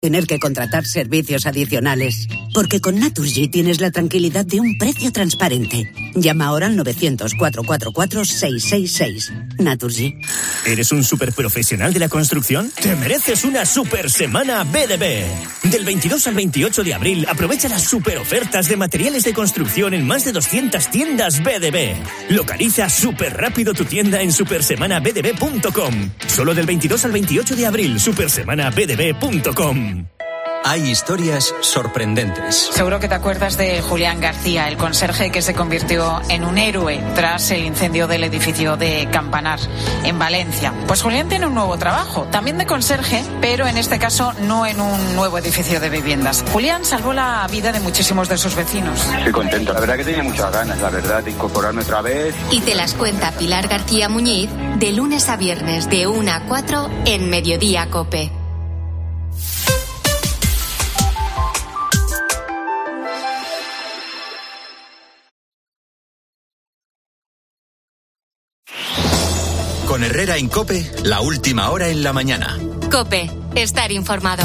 tener que contratar servicios adicionales. Porque con Naturgy tienes la tranquilidad de un precio transparente. Llama ahora al 900-444-666. Naturgy. ¿Eres un superprofesional de la construcción? Te mereces una super semana BDB. Del 22 al 28 de abril, aprovecha las super ofertas de materiales de construcción en más de 200 tiendas BDB. Localiza súper rápido tu tienda en supersemanabdb.com. Solo del 22 al 28 de abril, supersemanabdb.com. Hay historias sorprendentes. Seguro que te acuerdas de Julián García, el conserje que se convirtió en un héroe tras el incendio del edificio de Campanar, en Valencia. Pues Julián tiene un nuevo trabajo, también de conserje, pero en este caso no en un nuevo edificio de viviendas. Julián salvó la vida de muchísimos de sus vecinos. Estoy contento, la verdad que tenía muchas ganas, la verdad, de incorporarme otra vez. Y te las cuenta Pilar García Muñiz, de lunes a viernes de 1 a 4 en Mediodía COPE. Con Herrera en COPE, la última hora en la mañana. COPE, estar informado.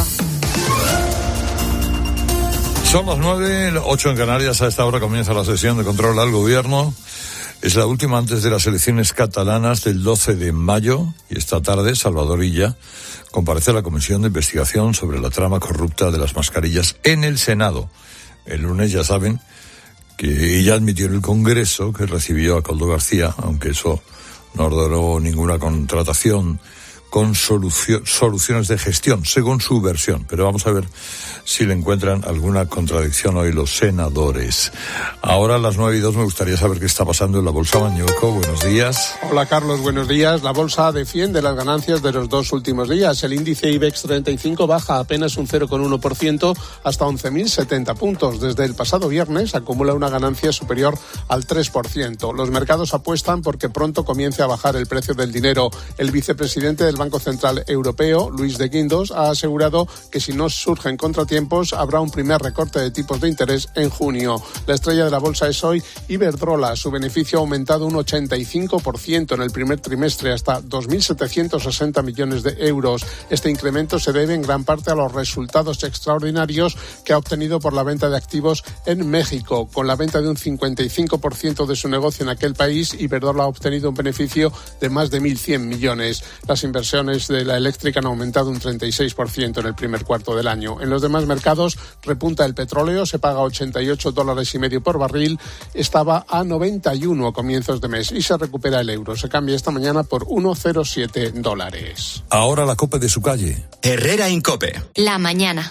Son las 9:08 en Canarias. A esta hora comienza la sesión de control al gobierno. Es la última antes de las elecciones catalanas del 12 de mayo. Y esta tarde, Salvador Illa comparece a la Comisión de Investigación sobre la trama corrupta de las mascarillas en el Senado. El lunes, ya saben, que Illa admitió en el Congreso que recibió a Koldo García, aunque eso no ordenó ninguna contratación con soluciones de gestión, según su versión. Pero vamos a ver si le encuentran alguna contradicción hoy los senadores. Ahora a las 9:02 me gustaría saber qué está pasando en la Bolsa Mañueco. Buenos días. Hola Carlos, buenos días. La bolsa defiende las ganancias de los dos últimos días. El índice IBEX 35 baja apenas un 0,1% hasta 11.070 puntos. Desde el pasado viernes acumula una ganancia superior al 3%. Los mercados apuestan porque pronto comience a bajar el precio del dinero. El vicepresidente del Banco Central Europeo, Luis de Guindos, ha asegurado que si no surgen contratiempos habrá un primer recorte de tipos de interés en junio. La estrella de la bolsa es hoy Iberdrola. Su beneficio ha aumentado un 85% en el primer trimestre hasta 2.760 millones de euros. Este incremento se debe en gran parte a los resultados extraordinarios que ha obtenido por la venta de activos en México. Con la venta de un 55% de su negocio en aquel país, Iberdrola ha obtenido un beneficio de más de 1.100 millones. Las inversiones de la eléctrica han aumentado un 36% en el primer cuarto del año. En los demás mercados repunta el petróleo, se paga $88.50 por barril, estaba a 91 a comienzos de mes y se recupera el euro. Se cambia esta mañana por $1,07. Ahora la COPE de su calle. Herrera en COPE. La mañana.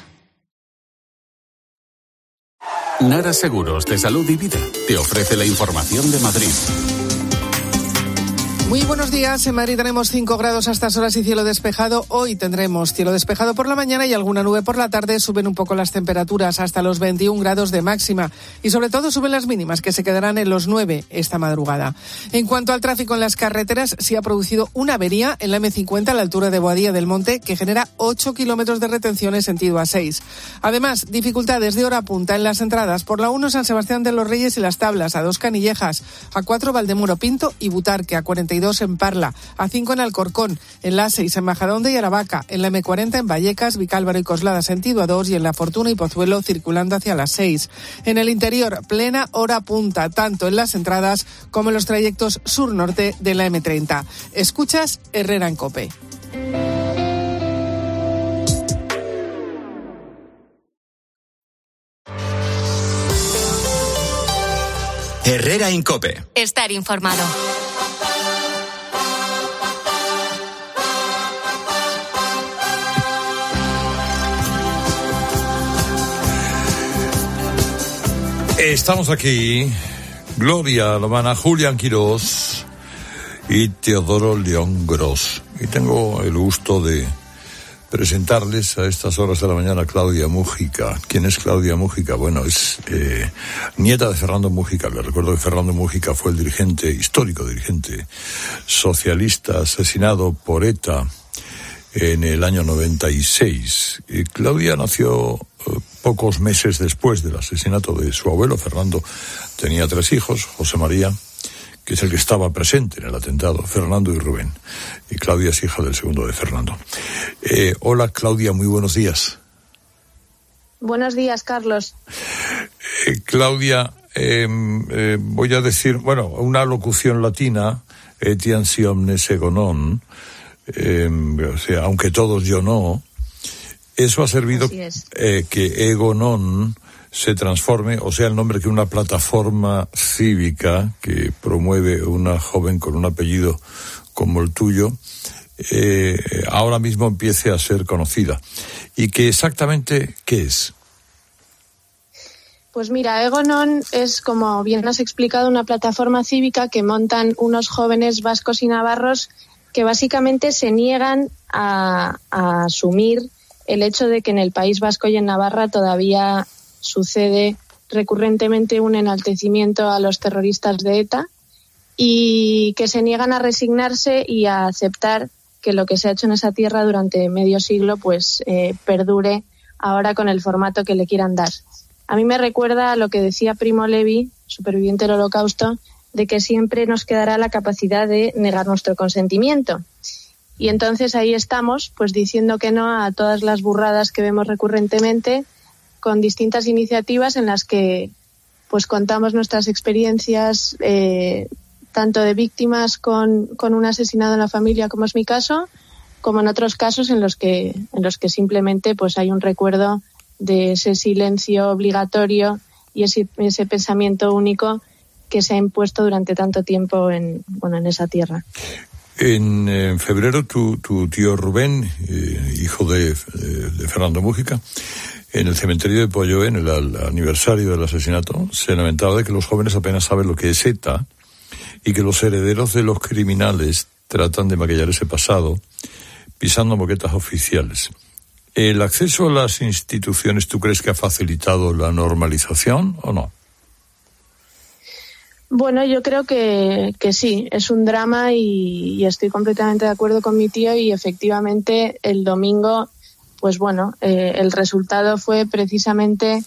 Nara Seguros de Salud y Vida te ofrece la información de Madrid. Muy buenos días. En Madrid tenemos 5 grados a estas horas y cielo despejado. Hoy tendremos cielo despejado por la mañana y alguna nube por la tarde. Suben un poco las temperaturas hasta los 21 grados de máxima. Y sobre todo suben las mínimas, que se quedarán en los 9 esta madrugada. En cuanto al tráfico en las carreteras, se ha producido una avería en la M50 a la altura de Boadilla del Monte, que genera 8 kilómetros de retención en sentido A6. Además, dificultades de hora punta en las entradas por la 1 San Sebastián de los Reyes y Las Tablas, a 2 Canillejas, a 4 Valdemoro Pinto y Butarque, a 42 en Parla, a 5 en Alcorcón, en la A6 en Majadahonda y Aravaca, en la M40 en Vallecas, Vicálvaro y Coslada sentido A2 y en La Fortuna y Pozuelo circulando hacia las 6. En el interior, plena hora punta, tanto en las entradas como en los trayectos sur-norte de la M30. Escuchas Herrera en COPE. Herrera en COPE. Estar informado. Estamos aquí, Gloria Lomana, Julián Quirós y Teodoro León Gros. Y tengo el gusto de presentarles a estas horas de la mañana a Claudia Múgica. ¿Quién es Claudia Múgica? Bueno, es nieta de Fernando Múgica. Le recuerdo que Fernando Múgica fue el histórico dirigente socialista asesinado por ETA en el año 96. Y Claudia nació pocos meses después del asesinato de su abuelo. Fernando tenía 3 hijos, José María, que es el que estaba presente en el atentado, Fernando y Rubén. Y Claudia es hija del segundo de Fernando. Hola Claudia, muy buenos días. Buenos días, Carlos. Claudia, voy a decir, una locución latina, etiam si omnes ego non, o sea, aunque todos yo no. Eso ha servido que ego non se transforme, o sea, el nombre que una plataforma cívica que promueve una joven con un apellido como el tuyo, ahora mismo empiece a ser conocida. ¿Y que exactamente qué es? Pues mira, Ego Non es, como bien has explicado, una plataforma cívica que montan unos jóvenes vascos y navarros que básicamente se niegan a asumir el hecho de que en el País Vasco y en Navarra todavía sucede recurrentemente un enaltecimiento a los terroristas de ETA y que se niegan a resignarse y a aceptar que lo que se ha hecho en esa tierra durante medio siglo pues perdure ahora con el formato que le quieran dar. A mí me recuerda a lo que decía Primo Levi, superviviente del Holocausto, de que siempre nos quedará la capacidad de negar nuestro consentimiento. Y entonces ahí estamos, pues diciendo que no a todas las burradas que vemos recurrentemente, con distintas iniciativas en las que pues contamos nuestras experiencias, tanto de víctimas con un asesinado en la familia, como es mi caso, como en otros casos en los que simplemente pues hay un recuerdo de ese silencio obligatorio y ese pensamiento único que se ha impuesto durante tanto tiempo en esa tierra. En febrero tu tío Rubén, hijo de Fernando Mújica, en el cementerio de Polloé, en el aniversario del asesinato, se lamentaba de que los jóvenes apenas saben lo que es ETA y que los herederos de los criminales tratan de maquillar ese pasado pisando moquetas oficiales. ¿El acceso a las instituciones tú crees que ha facilitado la normalización o no? Bueno, yo creo que sí, es un drama y estoy completamente de acuerdo con mi tío y efectivamente el domingo, pues bueno, el resultado fue precisamente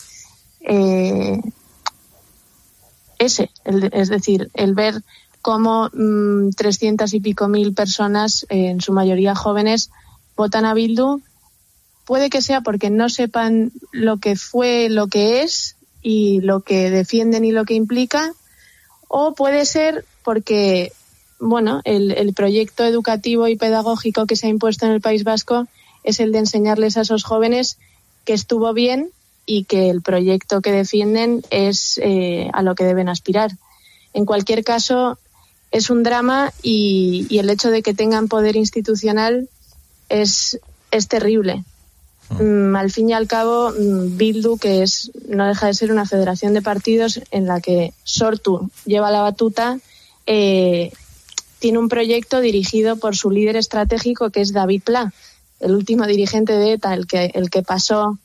ese, es decir, el ver cómo 300 y pico mil personas, en su mayoría jóvenes, votan a Bildu. Puede que sea porque no sepan lo que fue, lo que es y lo que defienden y lo que implica, o puede ser porque, bueno, el proyecto educativo y pedagógico que se ha impuesto en el País Vasco es el de enseñarles a esos jóvenes que estuvo bien y que el proyecto que defienden es a lo que deben aspirar. En cualquier caso, es un drama y el hecho de que tengan poder institucional es terrible. Al fin y al cabo, Bildu, que no deja de ser una federación de partidos en la que Sortu lleva la batuta, tiene un proyecto dirigido por su líder estratégico, que es David Pla, el último dirigente de ETA, el que pasó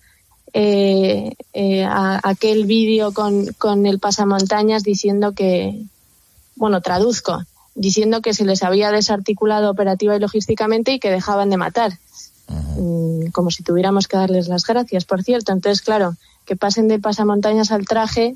aquel vídeo con el pasamontañas diciendo que, bueno, traduzco, diciendo que se les había desarticulado operativa y logísticamente y que dejaban de matar. Como si tuviéramos que darles las gracias, por cierto. Entonces, claro, que pasen del pasamontañas al traje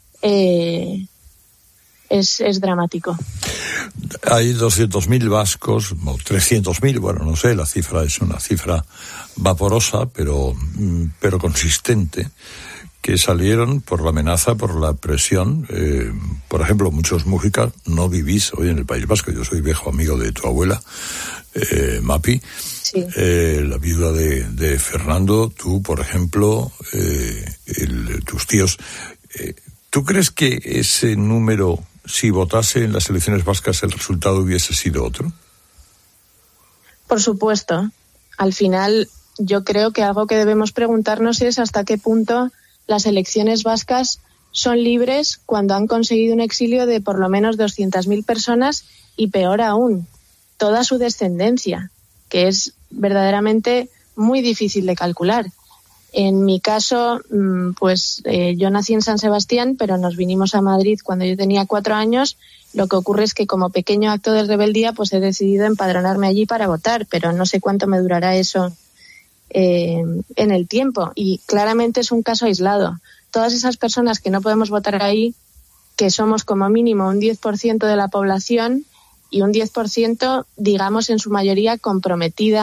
es dramático. Hay 200.000 vascos, o 300.000, bueno, no sé, la cifra es una cifra vaporosa, pero consistente, que salieron por la amenaza, por la presión. Por ejemplo, muchos Mújica no vivís hoy en el País Vasco. Yo soy viejo amigo de tu abuela, Mapi. Sí. La viuda de Fernando, tú, por ejemplo, tus tíos. ¿Tú crees que ese número, si votase en las elecciones vascas, el resultado hubiese sido otro? Por supuesto. Al final, yo creo que algo que debemos preguntarnos es hasta qué punto las elecciones vascas son libres cuando han conseguido un exilio de por lo menos 200.000 personas y, peor aún, toda su descendencia, que es verdaderamente muy difícil de calcular. En mi caso, yo nací en San Sebastián, pero nos vinimos a Madrid cuando yo tenía 4 años. Lo que ocurre es que como pequeño acto de rebeldía, pues he decidido empadronarme allí para votar, pero no sé cuánto me durará eso en el tiempo. Y claramente es un caso aislado. Todas esas personas que no podemos votar ahí, que somos como mínimo un 10% de la población y un 10%, digamos, en su mayoría comprometida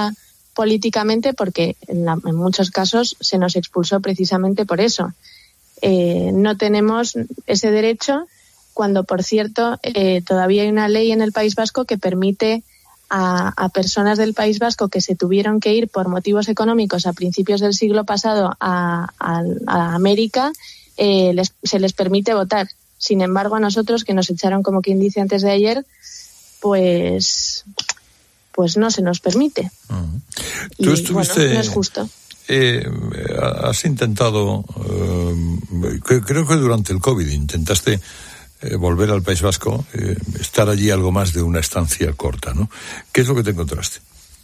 políticamente, porque en muchos casos se nos expulsó precisamente por eso. No tenemos ese derecho cuando, por cierto, todavía hay una ley en el País Vasco que permite a personas del País Vasco que se tuvieron que ir por motivos económicos a principios del siglo pasado a América, se les permite votar. Sin embargo, a nosotros, que nos echaron, como quien dice, antes de ayer, pues no se nos permite. Tú estuviste... Bueno, no es justo. Has intentado, creo que durante el COVID intentaste volver al País Vasco, estar allí algo más de una estancia corta, ¿no? ¿Qué es lo que te encontraste?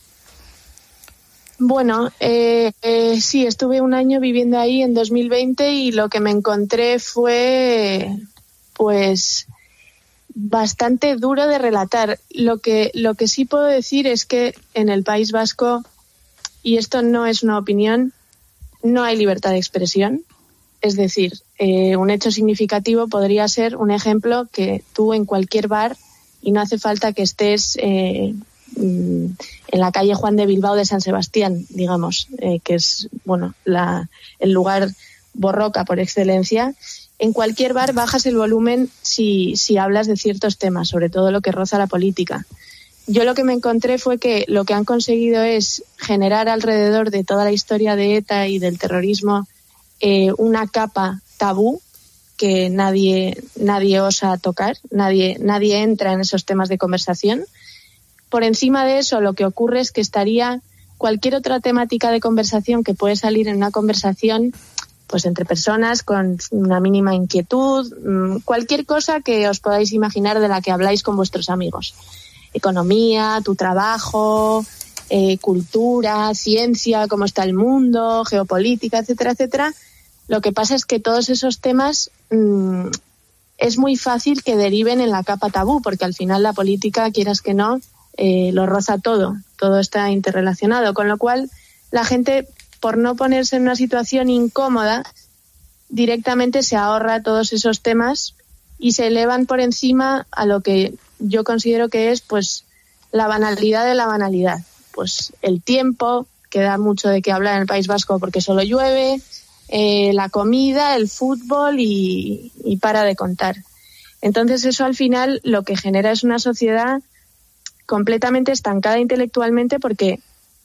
Bueno, sí, estuve un año viviendo ahí en 2020 y lo que me encontré fue, pues, bastante duro de relatar. Lo que sí puedo decir es que en el País Vasco, y esto no es una opinión, no hay libertad de expresión. Es decir, un hecho significativo podría ser un ejemplo que tú en cualquier bar, y no hace falta que estés en la calle Juan de Bilbao de San Sebastián, digamos, que es el lugar borroca por excelencia. En cualquier bar bajas el volumen si hablas de ciertos temas, sobre todo lo que roza la política. Yo lo que me encontré fue que lo que han conseguido es generar alrededor de toda la historia de ETA y del terrorismo una capa tabú que nadie osa tocar, nadie entra en esos temas de conversación. Por encima de eso, lo que ocurre es que estaría cualquier otra temática de conversación que puede salir en una conversación, pues entre personas con una mínima inquietud, cualquier cosa que os podáis imaginar de la que habláis con vuestros amigos. Economía, tu trabajo, cultura, ciencia, cómo está el mundo, geopolítica, etcétera, etcétera. Lo que pasa es que todos esos temas es muy fácil que deriven en la capa tabú, porque al final la política, quieras que no, lo roza todo está interrelacionado, con lo cual la gente, por no ponerse en una situación incómoda, directamente se ahorra todos esos temas y se elevan por encima a lo que yo considero que es, pues, la banalidad de la banalidad. Pues el tiempo, que da mucho de qué hablar en el País Vasco porque solo llueve, la comida, el fútbol y para de contar. Entonces eso al final lo que genera es una sociedad completamente estancada intelectualmente porque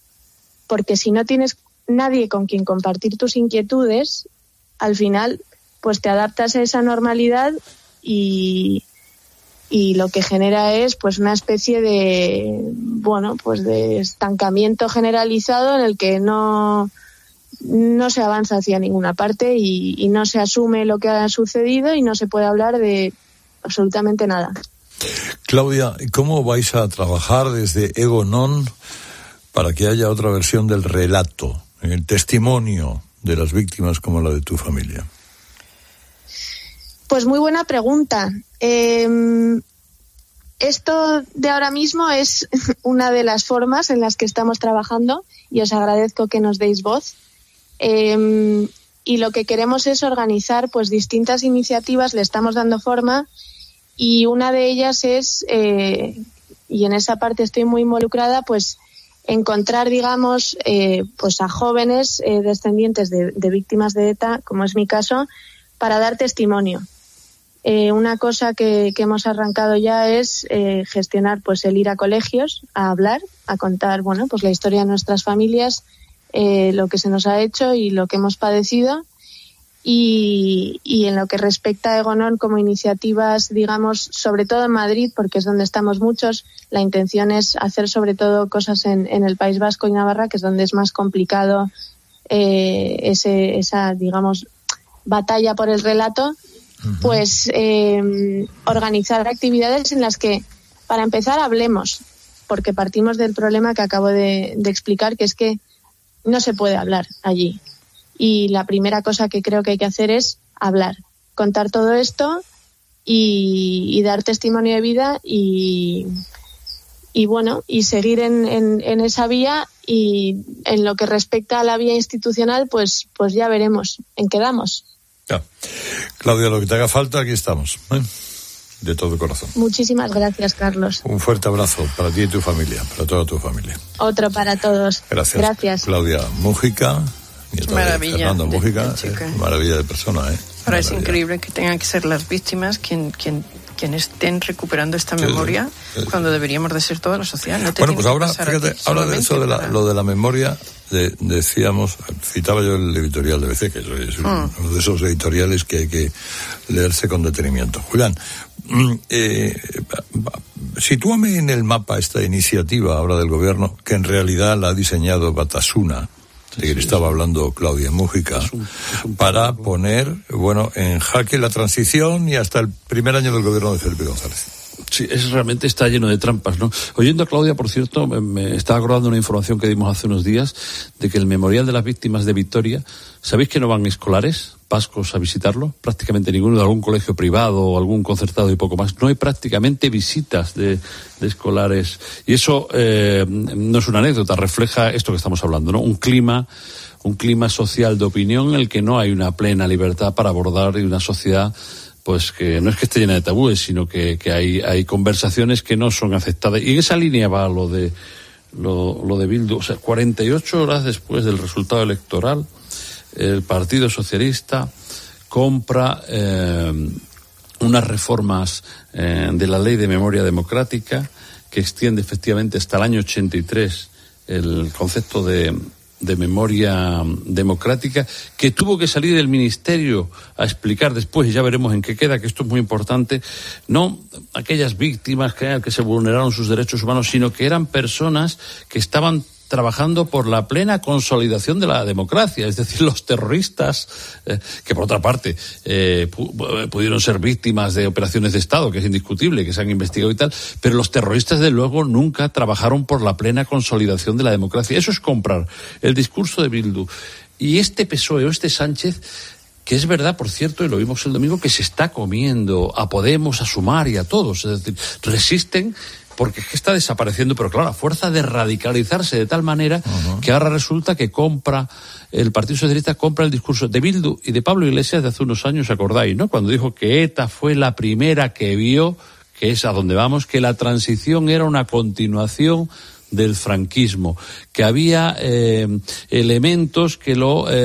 si no tienes nadie con quien compartir tus inquietudes, al final pues te adaptas a esa normalidad y lo que genera es pues una especie de de estancamiento generalizado en el que no se avanza hacia ninguna parte y no se asume lo que ha sucedido y no se puede hablar de absolutamente nada. Claudia, ¿cómo vais a trabajar desde Ego Non para que haya otra versión del relato, el testimonio de las víctimas como la de tu familia? Pues muy buena pregunta. Esto de ahora mismo es una de las formas en las que estamos trabajando y os agradezco que nos deis voz. Y lo que queremos es organizar pues distintas iniciativas, le estamos dando forma y una de ellas es, y en esa parte estoy muy involucrada, pues encontrar, digamos, pues a jóvenes descendientes de víctimas de ETA, como es mi caso, para dar testimonio. Una cosa que hemos arrancado ya es gestionar pues el ir a colegios, a hablar, a contar pues la historia de nuestras familias, lo que se nos ha hecho y lo que hemos padecido. Y en lo que respecta a Ego Non como iniciativas, digamos, sobre todo en Madrid, porque es donde estamos muchos, la intención es hacer sobre todo cosas en el País Vasco y Navarra, que es donde es más complicado esa, digamos, batalla por el relato. Pues organizar actividades en las que, para empezar, hablemos, porque partimos del problema que acabo de explicar, que es que no se puede hablar allí. Y la primera cosa que creo que hay que hacer es hablar, contar todo esto y dar testimonio de vida y seguir en esa vía. Y en lo que respecta a la vía institucional, pues ya veremos en qué damos. Ya. Claudia, lo que te haga falta, aquí estamos. de todo corazón. Muchísimas gracias, Carlos. Un fuerte abrazo para ti y tu familia, para toda tu familia. Otro para todos. Gracias. Claudia Mújica, nieta maravilla de Fernando de Mújica, maravilla de persona, Ahora es increíble que tengan que ser las víctimas quien estén recuperando esta memoria, cuando deberíamos de ser toda la sociedad. Bueno, pues ahora, fíjate, habla de eso, lo de la memoria, decíamos, citaba yo el editorial de BC, que es uno de esos editoriales que hay que leerse con detenimiento. Julián, sitúame en el mapa esta iniciativa ahora del gobierno, que en realidad la ha diseñado Batasuna, de que estaba hablando Claudia Mújica, para poner, en jaque la transición y hasta el primer año del gobierno de Felipe González. Sí, realmente está lleno de trampas, ¿no? Oyendo a Claudia, por cierto, me estaba acordando una información que dimos hace unos días de que el Memorial de las Víctimas de Vitoria, ¿sabéis que no van escolares vascos a visitarlo? Prácticamente ninguno, de algún colegio privado o algún concertado y poco más. No hay prácticamente visitas de escolares. Y eso no es una anécdota, refleja esto que estamos hablando, ¿no? Un clima social de opinión en el que no hay una plena libertad para abordar y una sociedad pues que no es que esté llena de tabúes, sino que hay conversaciones que no son aceptadas. Y en esa línea va lo de Bildu. O sea, 48 horas después del resultado electoral, el Partido Socialista compra unas reformas de la Ley de Memoria Democrática que extiende efectivamente hasta el año 83 el concepto de memoria democrática, que tuvo que salir el Ministerio a explicar después, y ya veremos en qué queda, que esto es muy importante, no aquellas víctimas que se vulneraron sus derechos humanos, sino que eran personas que estaban trabajando por la plena consolidación de la democracia, es decir, los terroristas, que por otra parte pudieron ser víctimas de operaciones de Estado, que es indiscutible, que se han investigado y tal, pero los terroristas, de luego, nunca trabajaron por la plena consolidación de la democracia. Eso es comprar el discurso de Bildu. Y este PSOE o este Sánchez, que es verdad, por cierto, y lo vimos el domingo, que se está comiendo a Podemos, a Sumar y a todos, es decir, resisten, porque es que está desapareciendo, pero claro, a fuerza de radicalizarse de tal manera que ahora resulta que el Partido Socialista compra el discurso de Bildu y de Pablo Iglesias de hace unos años, ¿acordáis, no? Cuando dijo que ETA fue la primera que vio, que es a donde vamos, que la transición era una continuación del franquismo, que había elementos que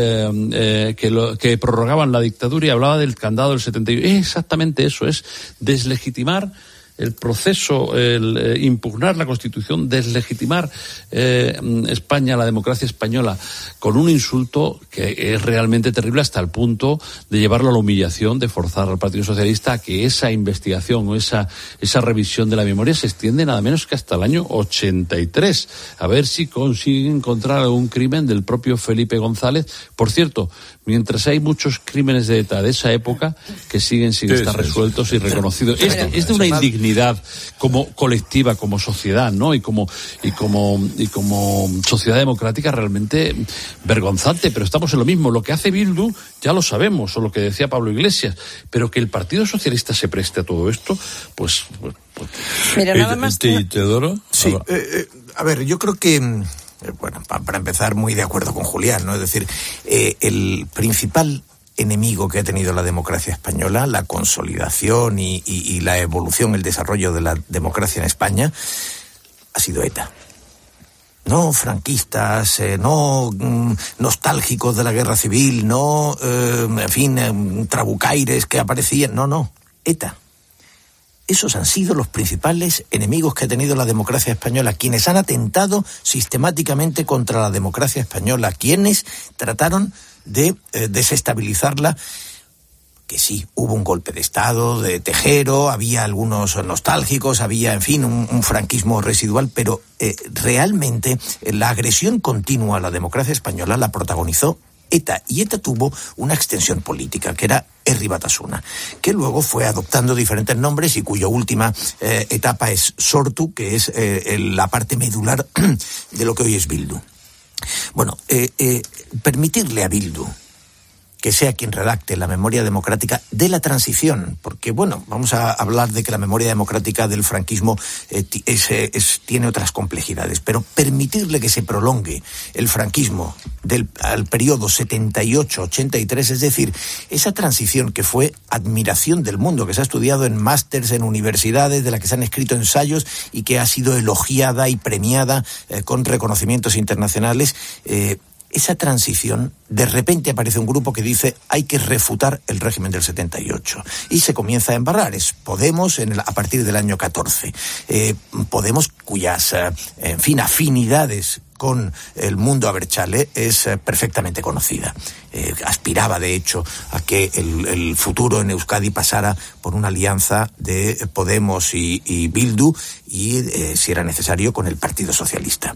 prorrogaban la dictadura, y hablaba del candado del 71. Es exactamente eso, es deslegitimar el proceso, el impugnar la Constitución, deslegitimar España, la democracia española, con un insulto que es realmente terrible, hasta el punto de llevarlo a la humillación, de forzar al Partido Socialista a que esa investigación o esa revisión de la memoria se extiende nada menos que hasta el año 83. A ver si consiguen encontrar algún crimen del propio Felipe González. Por cierto, mientras hay muchos crímenes de ETA de esa época que siguen sin estar resueltos y reconocidos. Es de una indignidad como colectiva, como sociedad, ¿no? Y como sociedad democrática realmente vergonzante, pero estamos en lo mismo. Lo que hace Bildu ya lo sabemos, o lo que decía Pablo Iglesias, pero que el Partido Socialista se preste a todo esto, pues mira, nada más. ¿Teodoro? Sí, a ver, yo creo que para empezar, muy de acuerdo con Julián, ¿no? Es decir, el principal enemigo que ha tenido la democracia española, la consolidación y la evolución, el desarrollo de la democracia en España, ha sido ETA. No franquistas, no nostálgicos de la guerra civil, no, trabucaires que aparecían, no, ETA. Esos han sido los principales enemigos que ha tenido la democracia española, quienes han atentado sistemáticamente contra la democracia española, quienes trataron de desestabilizarla. Que sí, hubo un golpe de Estado de Tejero, había algunos nostálgicos, había, en fin, un franquismo residual, pero realmente la agresión continua a la democracia española la protagonizó ETA, y ETA tuvo una extensión política, que era Herri Batasuna, que luego fue adoptando diferentes nombres y cuya última etapa es Sortu, que es la parte medular de lo que hoy es Bildu. Bueno, permitirle a Bildu que sea quien redacte la memoria democrática de la transición, porque bueno, vamos a hablar de que la memoria democrática del franquismo tiene otras complejidades, pero permitirle que se prolongue el franquismo al periodo 78-83, es decir, esa transición que fue admiración del mundo, que se ha estudiado en másters, en universidades, de la que se han escrito ensayos y que ha sido elogiada y premiada con reconocimientos internacionales. Esa transición, de repente aparece un grupo que dice hay que refutar el régimen del 78 y se comienza a embarrar. Es Podemos a partir del año 14. Podemos cuyas, afinidades con el mundo Abertzale es perfectamente conocida. Aspiraba, de hecho, a que el futuro en Euskadi pasara por una alianza de Podemos y Bildu y, si era necesario, con el Partido Socialista.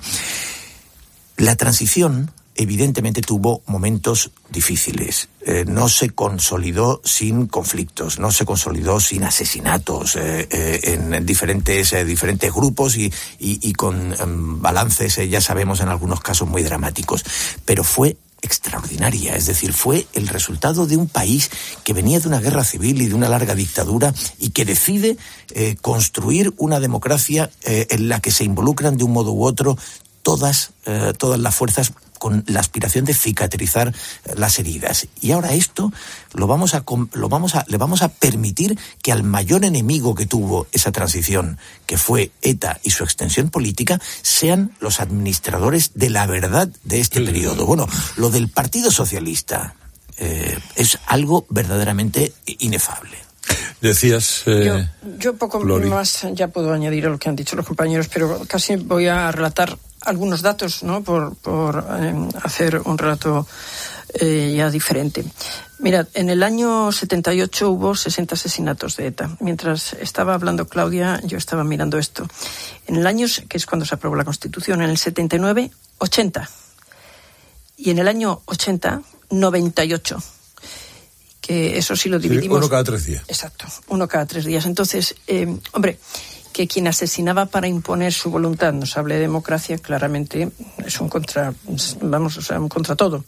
La transición evidentemente tuvo momentos difíciles. No se consolidó sin conflictos, no se consolidó sin asesinatos en diferentes grupos y con balances, ya sabemos, en algunos casos muy dramáticos. Pero fue extraordinaria, es decir, fue el resultado de un país que venía de una guerra civil y de una larga dictadura y que decide construir una democracia en la que se involucran de un modo u otro todas las fuerzas, con la aspiración de cicatrizar las heridas. Y ahora esto le vamos a permitir que al mayor enemigo que tuvo esa transición, que fue ETA y su extensión política, sean los administradores de la verdad de este periodo. Bueno, lo del Partido Socialista es algo verdaderamente inefable. Decías... Yo poco Lori. más ya puedo añadir a lo que han dicho los compañeros, pero casi voy a relatar algunos datos, ¿no? Por hacer un relato ya diferente. Mirad, en el año 78 hubo 60 asesinatos de ETA. Mientras estaba hablando Claudia, yo estaba mirando esto. En el año, que es cuando se aprobó la Constitución, en el 79, 80. Y en el año 80, 98. Que eso sí lo dividimos. Uno cada 3 días. Exacto, uno cada 3 días. Entonces, hombre, que quien asesinaba para imponer su voluntad nos hable de democracia, claramente es un contra todo.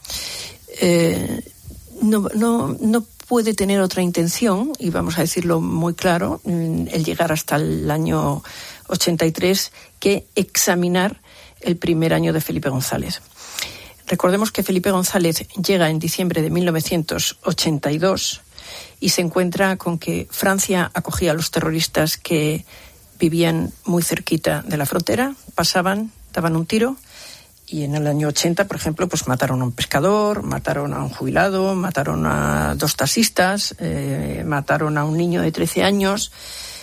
No puede tener otra intención, y vamos a decirlo muy claro, el llegar hasta el año 83, que examinar el primer año de Felipe González. Recordemos que Felipe González llega en diciembre de 1982 y se encuentra con que Francia acogía a los terroristas que vivían muy cerquita de la frontera, pasaban, daban un tiro, y en el año 80, por ejemplo, pues mataron a un pescador, mataron a un jubilado, mataron a 2 taxistas, mataron a un niño de 13 años,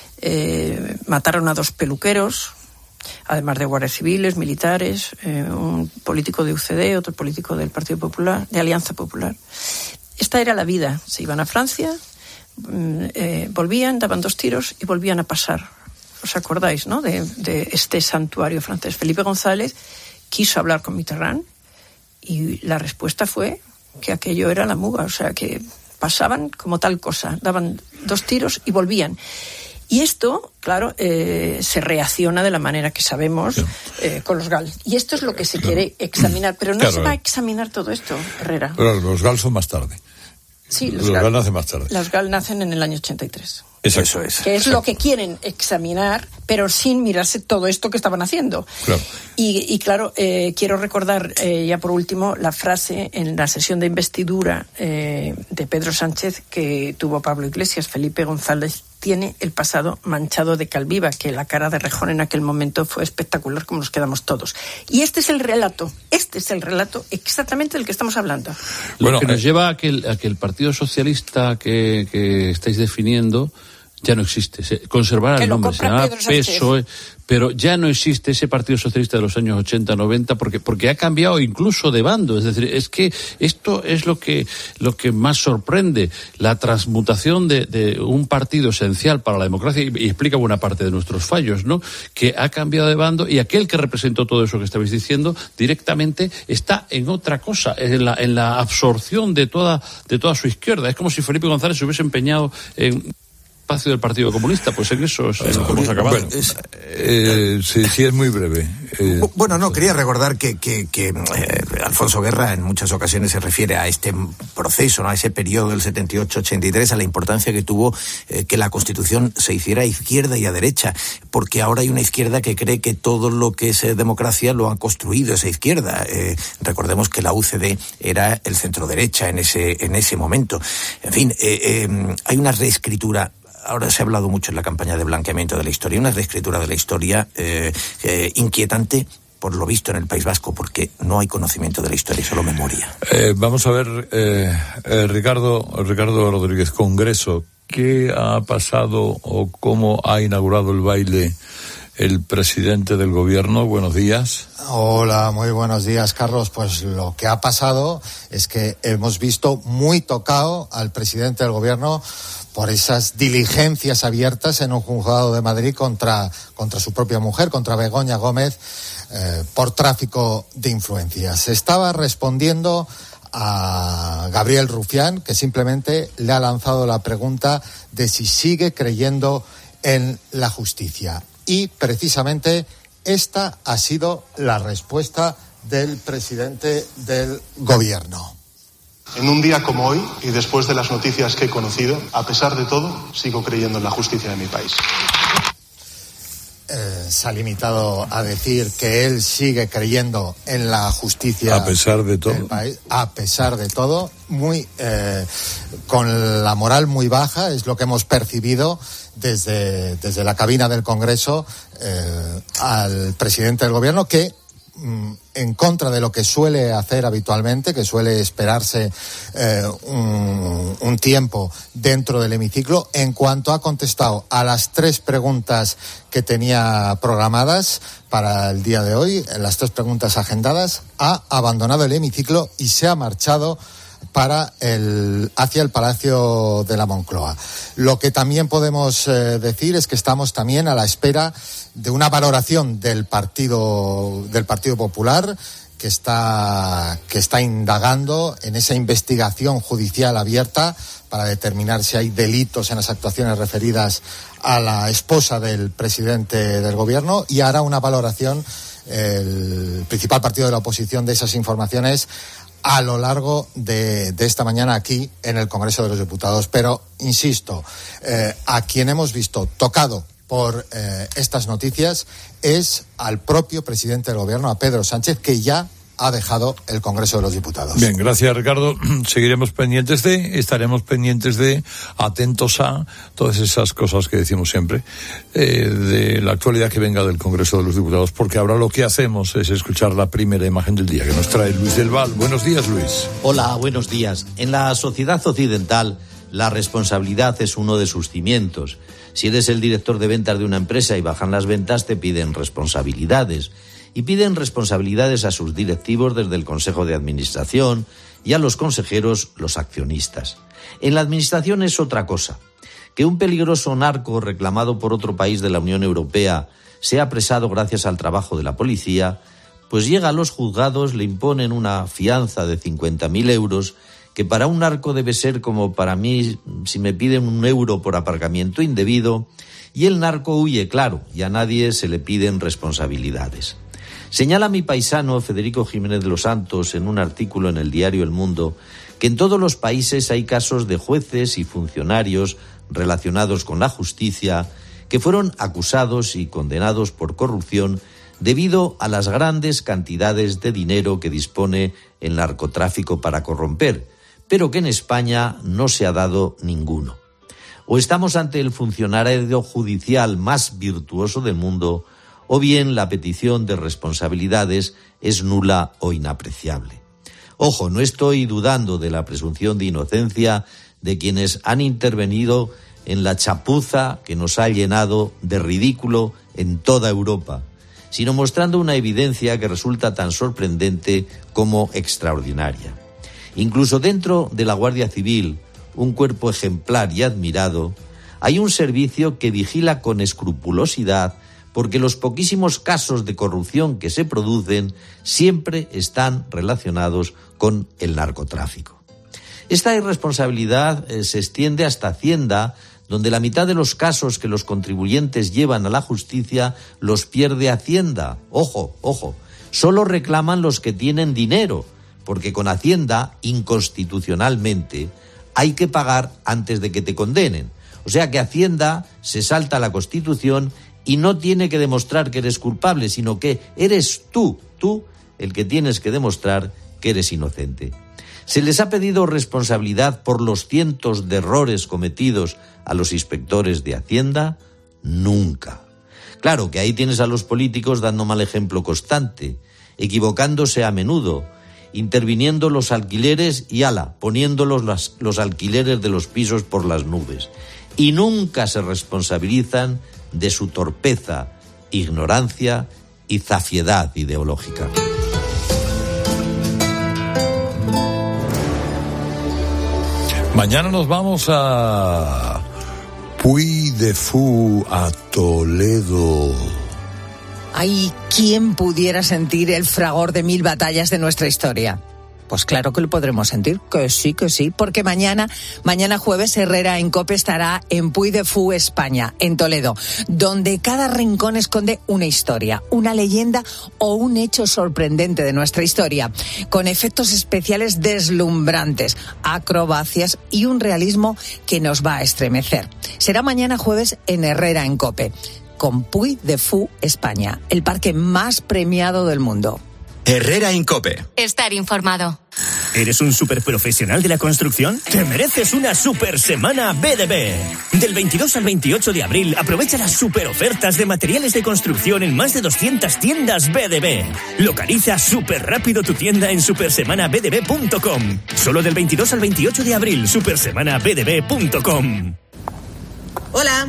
mataron a 2 peluqueros, además de guardias civiles, militares, un político de UCD, otro político del Partido Popular, de Alianza Popular. Esta era la vida. Se iban a Francia, volvían, daban 2 tiros y volvían a pasar. ¿Os acordáis, no?, de este santuario francés? Felipe González quiso hablar con Mitterrand y la respuesta fue que aquello era la muga, o sea, que pasaban como tal cosa, daban 2 tiros y volvían. Y esto, claro, se reacciona de la manera que sabemos con los GAL. Y esto es lo que se quiere examinar. Pero no se va a examinar todo esto, Herrera. Pero los GAL son más tarde. Sí, los GAL nacen más tarde. Los GAL nacen en el año 83. Eso es. Que es lo que quieren examinar, pero sin mirarse todo esto que estaban haciendo. Claro. Y claro, quiero recordar ya por último la frase en la sesión de investidura de Pedro Sánchez que tuvo Pablo Iglesias: Felipe González tiene el pasado manchado de cal viva, que la cara de Rejón en aquel momento fue espectacular, como nos quedamos todos. Y este es el relato exactamente del que estamos hablando. Bueno, lo que nos lleva a que el Partido Socialista que estáis definiendo ya no existe. Se conservará el nombre, se llama PSOE, pero ya no existe ese Partido Socialista de los años 80-90 porque ha cambiado incluso de bando. Es decir, es que esto es lo que más sorprende, la transmutación de un partido esencial para la democracia y explica buena parte de nuestros fallos, ¿no? Que ha cambiado de bando y aquel que representó todo eso que estabais diciendo directamente está en otra cosa, en la absorción de toda su izquierda. Es como si Felipe González se hubiese empeñado en espacio del Partido Comunista, pues en eso hemos acabado. Bueno, sí, es muy breve. Bueno, no, quería recordar que Alfonso Guerra en muchas ocasiones se refiere a este proceso, ¿no?, a ese periodo del 78-83, a la importancia que tuvo que la Constitución se hiciera a izquierda y a derecha, porque ahora hay una izquierda que cree que todo lo que es democracia lo ha construido esa izquierda. Recordemos que la UCD era el centro-derecha en ese momento. En fin, hay una reescritura. Ahora se ha hablado mucho en la campaña de blanqueamiento de la historia, una reescritura de la historia inquietante, por lo visto en el País Vasco, porque no hay conocimiento de la historia, solo memoria. Vamos a ver, Ricardo Rodríguez, Congreso, ¿qué ha pasado o cómo ha inaugurado el baile el presidente del gobierno? Buenos días. Hola, muy buenos días, Carlos. Pues lo que ha pasado es que hemos visto muy tocado al presidente del gobierno por esas diligencias abiertas en un juzgado de Madrid contra su propia mujer, contra Begoña Gómez, por tráfico de influencias. Estaba respondiendo a Gabriel Rufián, que simplemente le ha lanzado la pregunta de si sigue creyendo en la justicia. Y precisamente esta ha sido la respuesta del presidente del gobierno. En un día como hoy, y después de las noticias que he conocido, a pesar de todo, sigo creyendo en la justicia de mi país. Se ha limitado a decir que él sigue creyendo en la justicia a pesar de todo. Del país, a pesar de todo, muy con la moral muy baja, es lo que hemos percibido desde la cabina del Congreso al presidente del gobierno, que en contra de lo que suele hacer habitualmente, que suele esperarse un tiempo dentro del hemiciclo, en cuanto ha contestado a las 3 preguntas que tenía programadas para el día de hoy, las 3 preguntas agendadas, ha abandonado el hemiciclo y se ha marchado hacia el Palacio de la Moncloa. Lo que también podemos decir es que estamos también a la espera de una valoración del Partido Popular, que está indagando en esa investigación judicial abierta para determinar si hay delitos en las actuaciones referidas a la esposa del presidente del gobierno, y hará una valoración el principal partido de la oposición de esas informaciones a lo largo de esta mañana aquí en el Congreso de los Diputados. Pero, insisto, a quien hemos visto tocado por estas noticias es al propio presidente del gobierno, a Pedro Sánchez, que ya ha dejado el Congreso de los Diputados. Bien, gracias, Ricardo. Estaremos pendientes de, atentos a todas esas cosas que decimos siempre, de la actualidad que venga del Congreso de los Diputados, porque ahora lo que hacemos es escuchar la primera imagen del día que nos trae Luis del Val. Buenos días, Luis. Hola, buenos días. En la sociedad occidental, la responsabilidad es uno de sus cimientos. Si eres el director de ventas de una empresa y bajan las ventas, te piden responsabilidades. Y piden responsabilidades a sus directivos desde el Consejo de Administración y a los consejeros, los accionistas. En la Administración es otra cosa. Que un peligroso narco reclamado por otro país de la Unión Europea sea apresado gracias al trabajo de la policía, pues llega a los juzgados, le imponen una fianza de 50.000 euros, que para un narco debe ser como para mí si me piden 1 euro por aparcamiento indebido, y el narco huye, claro, y a nadie se le piden responsabilidades. Señala mi paisano Federico Jiménez de los Santos en un artículo en el diario El Mundo que en todos los países hay casos de jueces y funcionarios relacionados con la justicia que fueron acusados y condenados por corrupción debido a las grandes cantidades de dinero que dispone el narcotráfico para corromper, pero que en España no se ha dado ninguno. O estamos ante el funcionario judicial más virtuoso del mundo, o bien la petición de responsabilidades es nula o inapreciable. Ojo, no estoy dudando de la presunción de inocencia de quienes han intervenido en la chapuza que nos ha llenado de ridículo en toda Europa, sino mostrando una evidencia que resulta tan sorprendente como extraordinaria. Incluso dentro de la Guardia Civil, un cuerpo ejemplar y admirado, hay un servicio que vigila con escrupulosidad porque los poquísimos casos de corrupción que se producen siempre están relacionados con el narcotráfico. Esta irresponsabilidad se extiende hasta Hacienda, donde la mitad de los casos que los contribuyentes llevan a la justicia los pierde Hacienda. Ojo, ojo, solo reclaman los que tienen dinero, porque con Hacienda, inconstitucionalmente, hay que pagar antes de que te condenen. O sea que Hacienda se salta la Constitución y no tiene que demostrar que eres culpable, sino que eres tú el que tienes que demostrar que eres inocente. ¿Se les ha pedido responsabilidad por los cientos de errores cometidos a los inspectores de Hacienda? Nunca. Claro que ahí tienes a los políticos dando mal ejemplo constante, equivocándose a menudo, interviniendo los alquileres y poniéndolos los alquileres de los pisos por las nubes. Y nunca se responsabilizan de su torpeza, ignorancia y zafiedad ideológica. Mañana nos vamos a Puy de Fou, a Toledo. Ay, ¿quién pudiera sentir el fragor de 1000 batallas de nuestra historia? Pues claro que lo podremos sentir, que sí, porque mañana jueves Herrera en COPE estará en Puy de Fou, España, en Toledo, donde cada rincón esconde una historia, una leyenda o un hecho sorprendente de nuestra historia, con efectos especiales deslumbrantes, acrobacias y un realismo que nos va a estremecer. Será mañana jueves en Herrera en COPE, con Puy de Fou, España, el parque más premiado del mundo. Herrera en COPE. Estar informado. ¿Eres un superprofesional de la construcción? Te mereces una super semana BDB. Del 22 al 28 de abril, aprovecha las super ofertas de materiales de construcción en más de 200 tiendas BDB. Localiza súper rápido tu tienda en supersemanabdb.com. Solo del 22 al 28 de abril, supersemanabdb.com. Hola.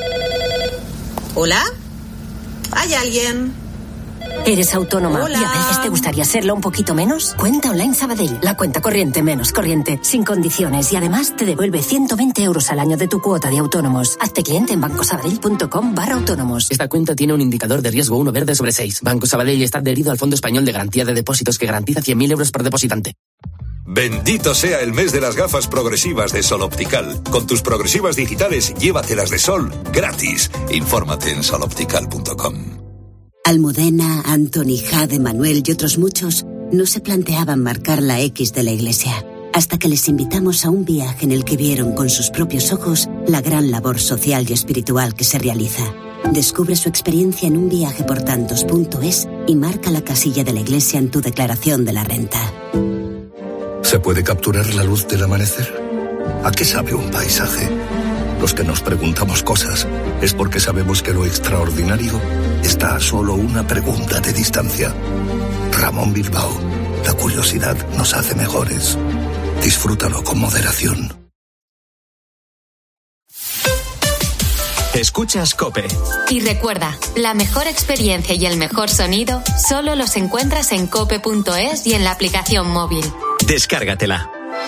¿Hola? ¿Hay alguien? ¿Eres autónoma? Hola. ¿Y a veces te gustaría serlo un poquito menos? Cuenta Online Sabadell. La cuenta corriente menos corriente, sin condiciones y además te devuelve 120 euros al año de tu cuota de autónomos. Hazte cliente en bancosabadell.com/autónomos. Esta cuenta tiene un indicador de riesgo 1 verde sobre 6. Banco Sabadell está adherido al Fondo Español de Garantía de Depósitos que garantiza 100.000 euros por depositante. Bendito sea el mes de las gafas progresivas de Sol Optical. Con tus progresivas digitales, llévatelas de sol gratis. Infórmate en soloptical.com. Almudena, Antoni, Jade, Manuel y otros muchos no se planteaban marcar la X de la Iglesia, hasta que les invitamos a un viaje en el que vieron con sus propios ojos la gran labor social y espiritual que se realiza. Descubre su experiencia en unviajeportantos.es y marca la casilla de la Iglesia en tu declaración de la renta. ¿Se puede capturar la luz del amanecer? ¿A qué sabe un paisaje? Los que nos preguntamos cosas es porque sabemos que lo extraordinario está a solo una pregunta de distancia. Ramón Bilbao, la curiosidad nos hace mejores. Disfrútalo con moderación. Escuchas COPE. Y recuerda, la mejor experiencia y el mejor sonido solo los encuentras en cope.es y en la aplicación móvil. Descárgatela.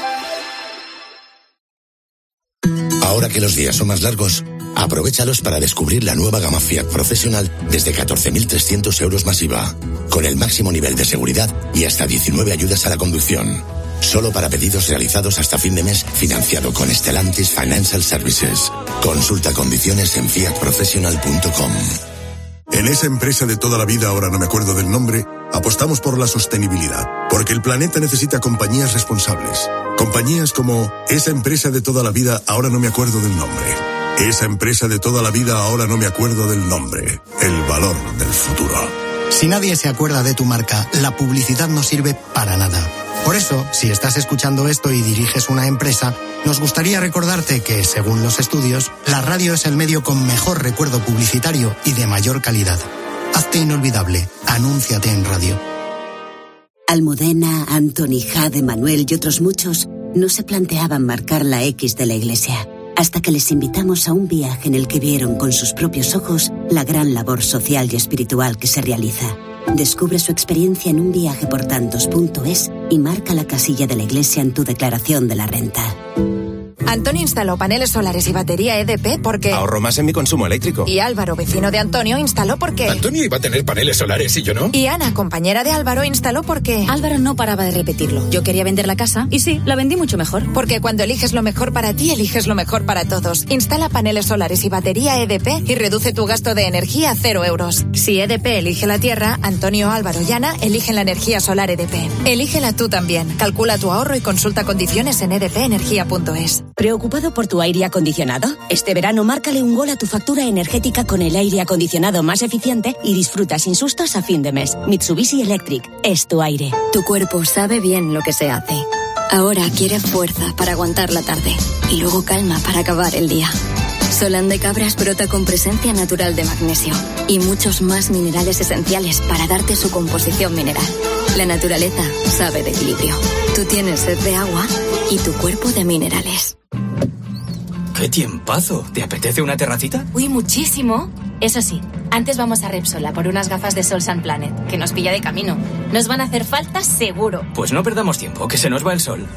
Ahora que los días son más largos, aprovéchalos para descubrir la nueva gama Fiat Professional desde 14.300 euros más IVA, con el máximo nivel de seguridad y hasta 19 ayudas a la conducción. Solo para pedidos realizados hasta fin de mes, financiado con Stellantis Financial Services. Consulta condiciones en fiatprofessional.com. En esa empresa de toda la vida, ahora no me acuerdo del nombre, apostamos por la sostenibilidad, porque el planeta necesita compañías responsables. Compañías como esa empresa de toda la vida, ahora no me acuerdo del nombre. Esa empresa de toda la vida, ahora no me acuerdo del nombre. El valor del futuro. Si nadie se acuerda de tu marca, la publicidad no sirve para nada. Por eso, si estás escuchando esto y diriges una empresa, nos gustaría recordarte que, según los estudios, la radio es el medio con mejor recuerdo publicitario y de mayor calidad. Hazte inolvidable. Anúnciate en radio. Almudena, Antoni, Jade, Manuel y otros muchos no se planteaban marcar la X de la Iglesia, hasta que les invitamos a un viaje en el que vieron con sus propios ojos la gran labor social y espiritual que se realiza. Descubre su experiencia en unviajeportantos.es y marca la casilla de la Iglesia en tu declaración de la renta. Antonio instaló paneles solares y batería EDP porque... Ahorro más en mi consumo eléctrico. Y Álvaro, vecino de Antonio, instaló porque... Antonio iba a tener paneles solares y yo no. Y Ana, compañera de Álvaro, instaló porque... Álvaro no paraba de repetirlo. Yo quería vender la casa y sí, la vendí mucho mejor. Porque cuando eliges lo mejor para ti, eliges lo mejor para todos. Instala paneles solares y batería EDP y reduce tu gasto de energía a 0 euros. Si EDP elige la tierra, Antonio, Álvaro y Ana eligen la energía solar EDP. Elígela tú también. Calcula tu ahorro y consulta condiciones en edpenergia.es. ¿Preocupado por tu aire acondicionado? Este verano márcale un gol a tu factura energética con el aire acondicionado más eficiente y disfruta sin sustos a fin de mes. Mitsubishi Electric es tu aire. Tu cuerpo sabe bien lo que se hace. Ahora quiere fuerza para aguantar la tarde y luego calma para acabar el día. Solán de Cabras brota con presencia natural de magnesio y muchos más minerales esenciales para darte su composición mineral. La naturaleza sabe de equilibrio. Tú tienes sed de agua y tu cuerpo de minerales. ¡Qué tiempazo! ¿Te apetece una terracita? Uy, muchísimo. Eso sí, antes vamos a Repsol a por unas gafas de Sol Sun Planet, que nos pilla de camino. Nos van a hacer falta seguro. Pues no perdamos tiempo, que se nos va el sol.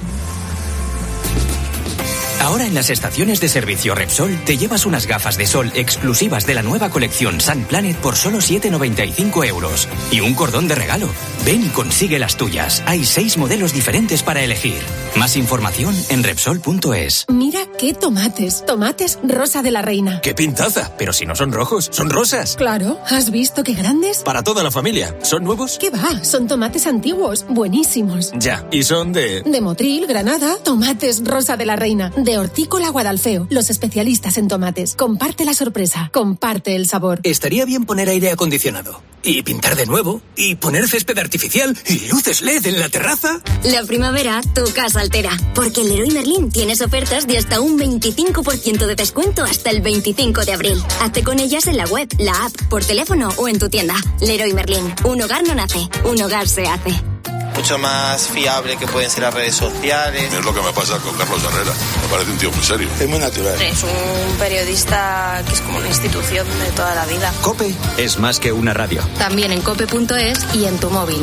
Ahora en las estaciones de servicio Repsol te llevas unas gafas de sol exclusivas de la nueva colección Sun Planet por solo 7,95 euros. Y un cordón de regalo. Ven y consigue las tuyas. Hay 6 modelos diferentes para elegir. Más información en Repsol.es. Mira qué tomates. Tomates Rosa de la Reina. ¡Qué pintaza! Pero si no son rojos, son rosas. Claro, ¿has visto qué grandes? Para toda la familia. ¿Son nuevos? ¿Qué va? Son tomates antiguos, buenísimos. Ya, y son de Motril, Granada. Tomates Rosa de la Reina. De Hortícola Guadalfeo, los especialistas en tomates. Comparte la sorpresa, comparte el sabor. Estaría bien poner aire acondicionado y pintar de nuevo y poner césped artificial y luces LED en la terraza. La primavera, tu casa altera, porque en Leroy Merlin tienes ofertas de hasta un 25% de descuento hasta el 25 de abril. Hazte con ellas en la web, la app, por teléfono o en tu tienda. Leroy Merlin, un hogar no nace, un hogar se hace. Mucho más fiable que pueden ser las redes sociales. Es lo que me pasa con Carlos Herrera. Me parece un tío muy serio. Es muy natural. Es un periodista que es como una institución de toda la vida. COPE es más que una radio. También en cope.es y en tu móvil.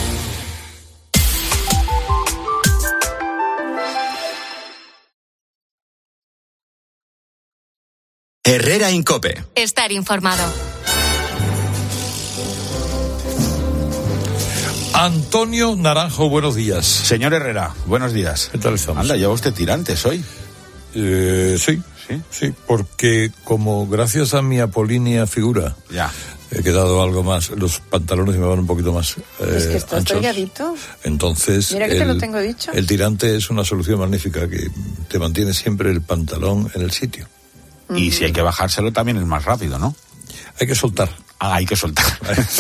Herrera en COPE. Estar informado. Antonio Naranjo, buenos días. Señor Herrera, buenos días. ¿Qué tal estamos? Anda, ¿lleva usted tirantes hoy? Sí, porque como gracias a mi apolínea figura he quedado algo más, los pantalones me van un poquito más es que estás anchos. delgadito. Entonces, mira que te lo tengo dicho. El tirante es una solución magnífica que te mantiene siempre el pantalón en el sitio. Y si hay que bajárselo también es más rápido, ¿no? Hay que soltar. Hay que soltar. Sí.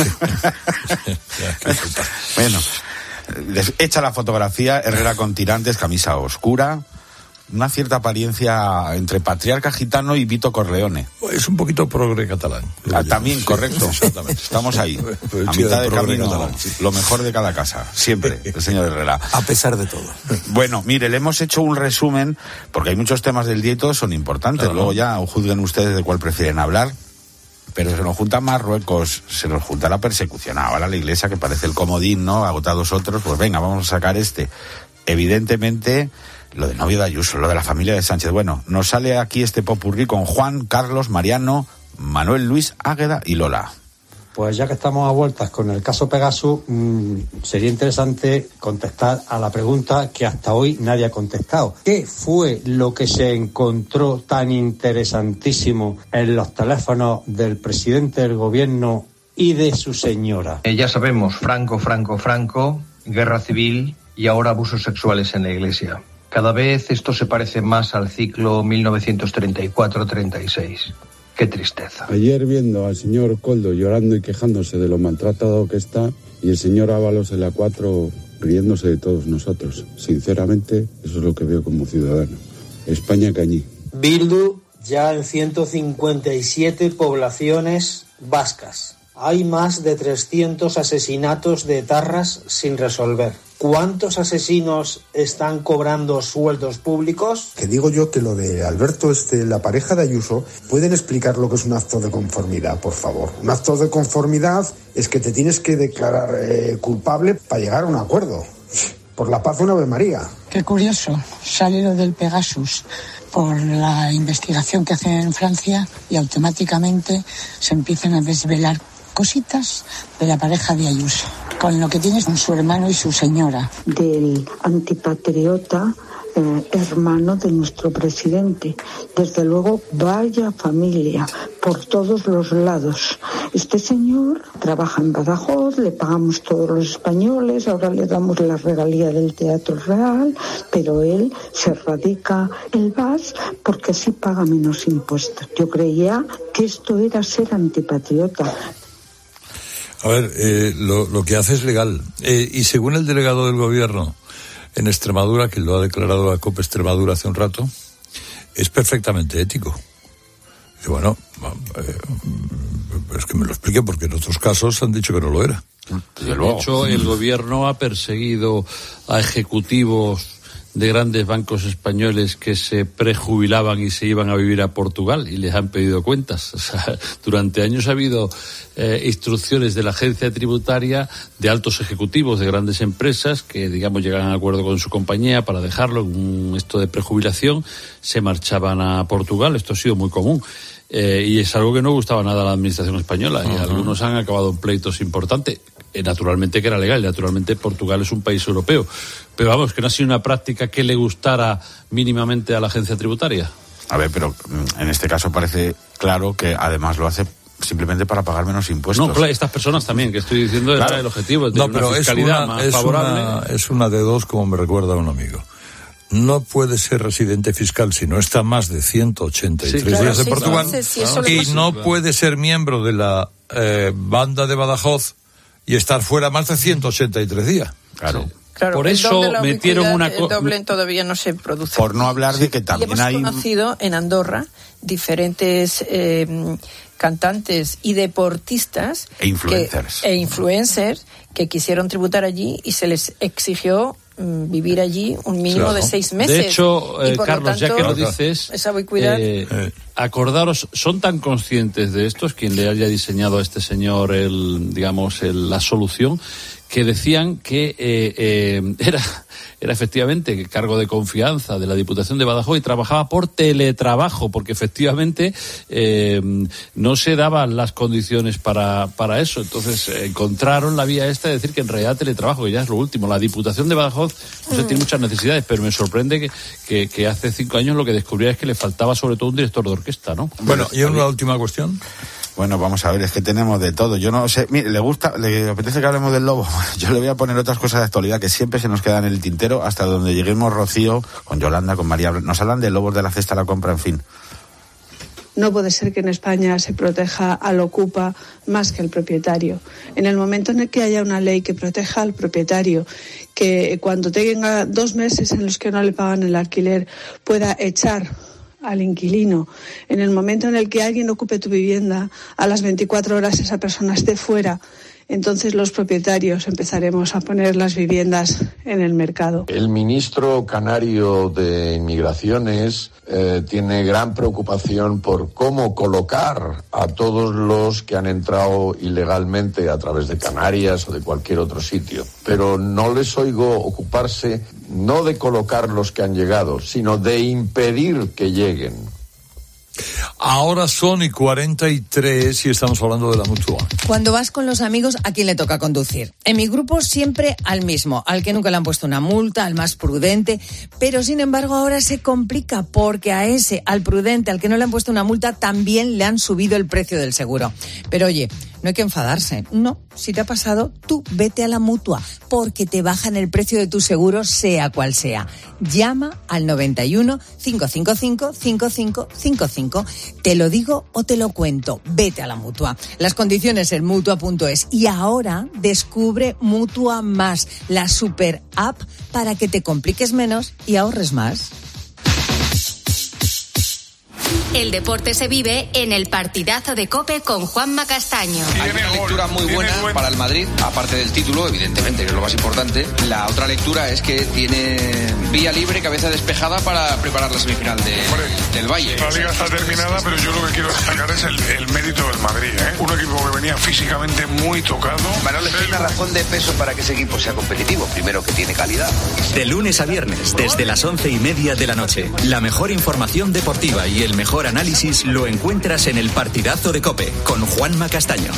Hay que soltar. Bueno, hecha la fotografía, Herrera con tirantes, camisa oscura, una cierta apariencia entre patriarca gitano y Vito Corleone. Es un poquito progre catalán. También, correcto. Exactamente. Estamos ahí, a mitad del camino, catalán, sí. Lo mejor de cada casa, siempre, el señor Herrera. A pesar de todo. Bueno, mire, le hemos hecho un resumen, porque hay muchos temas del día y todos son importantes. Claro. Luego ya juzguen ustedes de cuál prefieren hablar. Pero se nos junta Marruecos, se nos junta la persecución, ahora la Iglesia, que parece el comodín, ¿no? Agotados otros, pues venga, vamos a sacar este. Evidentemente, lo del novio de Ayuso, lo de la familia de Sánchez. Bueno, nos sale aquí este popurrí con Juan, Carlos, Mariano, Manuel, Luis, Águeda y Lola. Pues ya que estamos a vueltas con el caso Pegasus, sería interesante contestar a la pregunta que hasta hoy nadie ha contestado. ¿Qué fue lo que se encontró tan interesantísimo en los teléfonos del presidente del gobierno y de su señora? Ya sabemos, Franco, guerra civil y ahora abusos sexuales en la Iglesia. Cada vez esto se parece más al ciclo 1934-36. Qué tristeza. Ayer viendo al señor Koldo llorando y quejándose de lo maltratado que está y el señor Ábalos en la 4 riéndose de todos nosotros. Sinceramente, eso es lo que veo como ciudadano. España cañí. Bildu ya en 157 poblaciones vascas. Hay más de 300 asesinatos de etarras sin resolver. ¿Cuántos asesinos están cobrando sueldos públicos? Que digo yo que lo de Alberto, la pareja de Ayuso, ¿pueden explicar lo que es un acto de conformidad, por favor? Un acto de conformidad es que te tienes que declarar culpable para llegar a un acuerdo. Por la paz, una Ave María. Qué curioso, sale lo del Pegasus por la investigación que hacen en Francia y automáticamente se empiezan a desvelar cositas de la pareja de Ayuso, con lo que tiene con su hermano y su señora. Del antipatriota hermano de nuestro presidente. Desde luego, vaya familia, por todos los lados. Este señor trabaja en Badajoz, le pagamos todos los españoles, ahora le damos la regalía del Teatro Real, pero él se radica el VAS porque así paga menos impuestos. Yo creía que esto era ser antipatriota. A ver, lo que hace es legal. Y según el delegado del gobierno en Extremadura, que lo ha declarado la COPE Extremadura hace un rato, es perfectamente ético. Y bueno, es que me lo explique, porque en otros casos han dicho que no lo era. De hecho, el gobierno ha perseguido a ejecutivos de grandes bancos españoles que se prejubilaban y se iban a vivir a Portugal y les han pedido cuentas. O sea, durante años ha habido instrucciones de la agencia tributaria de altos ejecutivos de grandes empresas que, digamos, llegaban a acuerdo con su compañía para dejarlo en esto de prejubilación, se marchaban a Portugal. Esto ha sido muy común. Y es algo que no gustaba nada a la administración española, y algunos han acabado en pleitos importantes. Naturalmente que era legal, naturalmente Portugal es un país europeo, pero vamos, que no ha sido una práctica que le gustara mínimamente a la agencia tributaria. A ver, pero en este caso parece claro que además lo hace simplemente para pagar menos impuestos. No, claro, estas personas también, que estoy diciendo, claro, era el objetivo, de una fiscalidad más favorable. Es una de dos, como me recuerda un amigo. No puede ser residente fiscal si no está más de 183 días en Portugal, y no puede ser miembro de la banda de Badajoz y estar fuera más de 183 días. Claro. Sí. Claro, por eso metieron una cosa. El doble todavía no se produce. Por no hablar de que también hay. Hemos conocido en Andorra diferentes cantantes y deportistas e influencers que quisieron tributar allí y se les exigió vivir allí un mínimo de 6 meses. De hecho, Carlos, ya que lo dices, acordaros, son tan conscientes de esto, es quien le haya diseñado a este señor la solución, que decían que era efectivamente cargo de confianza de la Diputación de Badajoz y trabajaba por teletrabajo, porque efectivamente no se daban las condiciones para eso. Entonces encontraron la vía esta de decir que en realidad teletrabajo, que ya es lo último. La Diputación de Badajoz no tiene muchas necesidades, pero me sorprende que hace 5 años lo que descubría es que le faltaba sobre todo un director de orquesta, ¿no? Bueno, y una última cuestión. Bueno, vamos a ver, es que tenemos de todo. Yo no sé, mire, le apetece que hablemos del lobo. Yo le voy a poner otras cosas de actualidad que siempre se nos quedan en el tintero, hasta donde lleguemos, Rocío, con Yolanda, con María. Nos hablan de lobos de la cesta a la compra, en fin. No puede ser que en España se proteja al ocupa más que al propietario. En el momento en el que haya una ley que proteja al propietario, que cuando tenga 2 meses en los que no le pagan el alquiler pueda echar al inquilino, en el momento en el que alguien ocupe tu vivienda, a las 24 horas esa persona esté fuera, entonces los propietarios empezaremos a poner las viviendas en el mercado. El ministro canario de Inmigraciones tiene gran preocupación por cómo colocar a todos los que han entrado ilegalmente a través de Canarias o de cualquier otro sitio. Pero no les oigo ocuparse no de colocar los que han llegado, sino de impedir que lleguen. Ahora son 43 y estamos hablando de la Mutua. Cuando vas con los amigos, ¿a quién le toca conducir? En mi grupo siempre al mismo, al que nunca le han puesto una multa, al más prudente, pero sin embargo ahora se complica porque al prudente, al que no le han puesto una multa, también le han subido el precio del seguro. Pero oye, no hay que enfadarse, no, si te ha pasado, tú vete a la Mutua, porque te bajan el precio de tu seguro sea cual sea. Llama al 91 555 5555. Te lo digo o te lo cuento, vete a la Mutua. Las condiciones en Mutua.es. Y ahora descubre Mutua Más, la super app para que te compliques menos y ahorres más. El deporte se vive en el partidazo de COPE con Juanma Castaño. Hay una lectura muy buena para el Madrid, aparte del título, evidentemente, que es lo más importante. La otra lectura es que tiene vía libre, cabeza despejada para preparar la semifinal del Valle. La liga está terminada, pero yo lo que quiero destacar es el mérito del Madrid, ¿eh? Un equipo que venía físicamente muy tocado. Manolo, hay una razón de peso para que ese equipo sea competitivo. Primero, que tiene calidad. De lunes a viernes, desde las 11:30 de la noche. La mejor información deportiva y el mejor análisis lo encuentras en el partidazo de COPE con Juanma Castaño.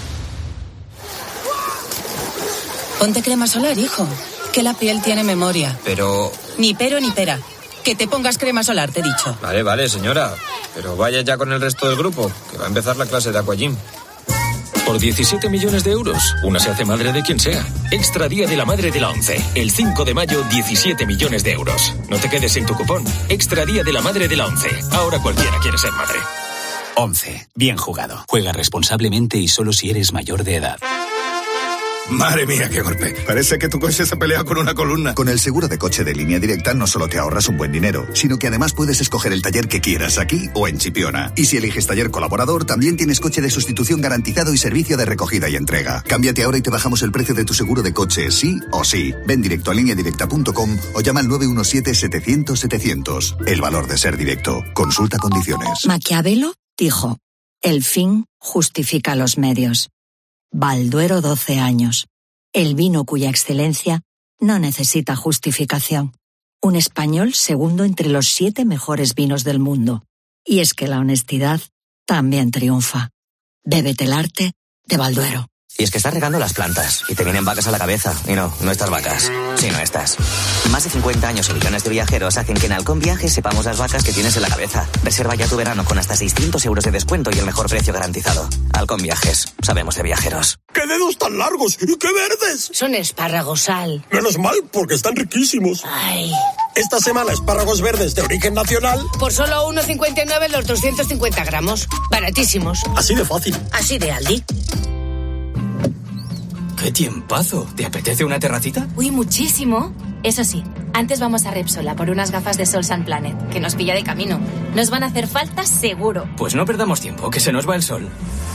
Ponte crema solar, hijo, que la piel tiene memoria. Pero... Ni pero ni pera. Que te pongas crema solar, te he dicho. Vale, señora. Pero vaya ya con el resto del grupo, que va a empezar la clase de aquagym. Por 17 millones de euros, una se hace madre de quien sea. Extra Día de la Madre de la ONCE. El 5 de mayo, 17 millones de euros. No te quedes sin tu cupón. Extra Día de la Madre de la ONCE. Ahora cualquiera quiere ser madre. ONCE. Bien jugado. Juega responsablemente y solo si eres mayor de edad. Madre mía, qué golpe. Parece que tu coche se pelea con una columna. Con el seguro de coche de Línea Directa no solo te ahorras un buen dinero, sino que además puedes escoger el taller que quieras aquí o en Chipiona. Y si eliges taller colaborador, también tienes coche de sustitución garantizado y servicio de recogida y entrega. Cámbiate ahora y te bajamos el precio de tu seguro de coche, sí o sí. Ven directo a lineadirecta.com o llama al 917-700-700. El valor de ser directo. Consulta condiciones. Maquiavelo dijo: el fin justifica los medios. Balduero 12 años. El vino cuya excelencia no necesita justificación. Un español segundo entre los 7 mejores vinos del mundo. Y es que la honestidad también triunfa. Bébete el arte de Balduero. Y es que estás regando las plantas y te vienen vacas a la cabeza. Y no estas vacas, sino estas. Más de 50 años y millones de viajeros hacen que en Halcón Viajes sepamos las vacas que tienes en la cabeza. Reserva ya tu verano con hasta 600 euros de descuento y el mejor precio garantizado. Halcón Viajes, sabemos de viajeros. ¡Qué dedos tan largos y qué verdes! Son espárragos, Sal. Menos mal, porque están riquísimos. Ay. Esta semana espárragos verdes de origen nacional. Por solo 1,59 los 250 gramos. Baratísimos. Así de fácil. Así de Aldi. ¡Qué tiempazo! ¿Te apetece una terracita? Uy, muchísimo. Eso sí, antes vamos a Repsol a por unas gafas de sol Sun Planet, que nos pilla de camino. Nos van a hacer falta seguro. Pues no perdamos tiempo, que se nos va el sol.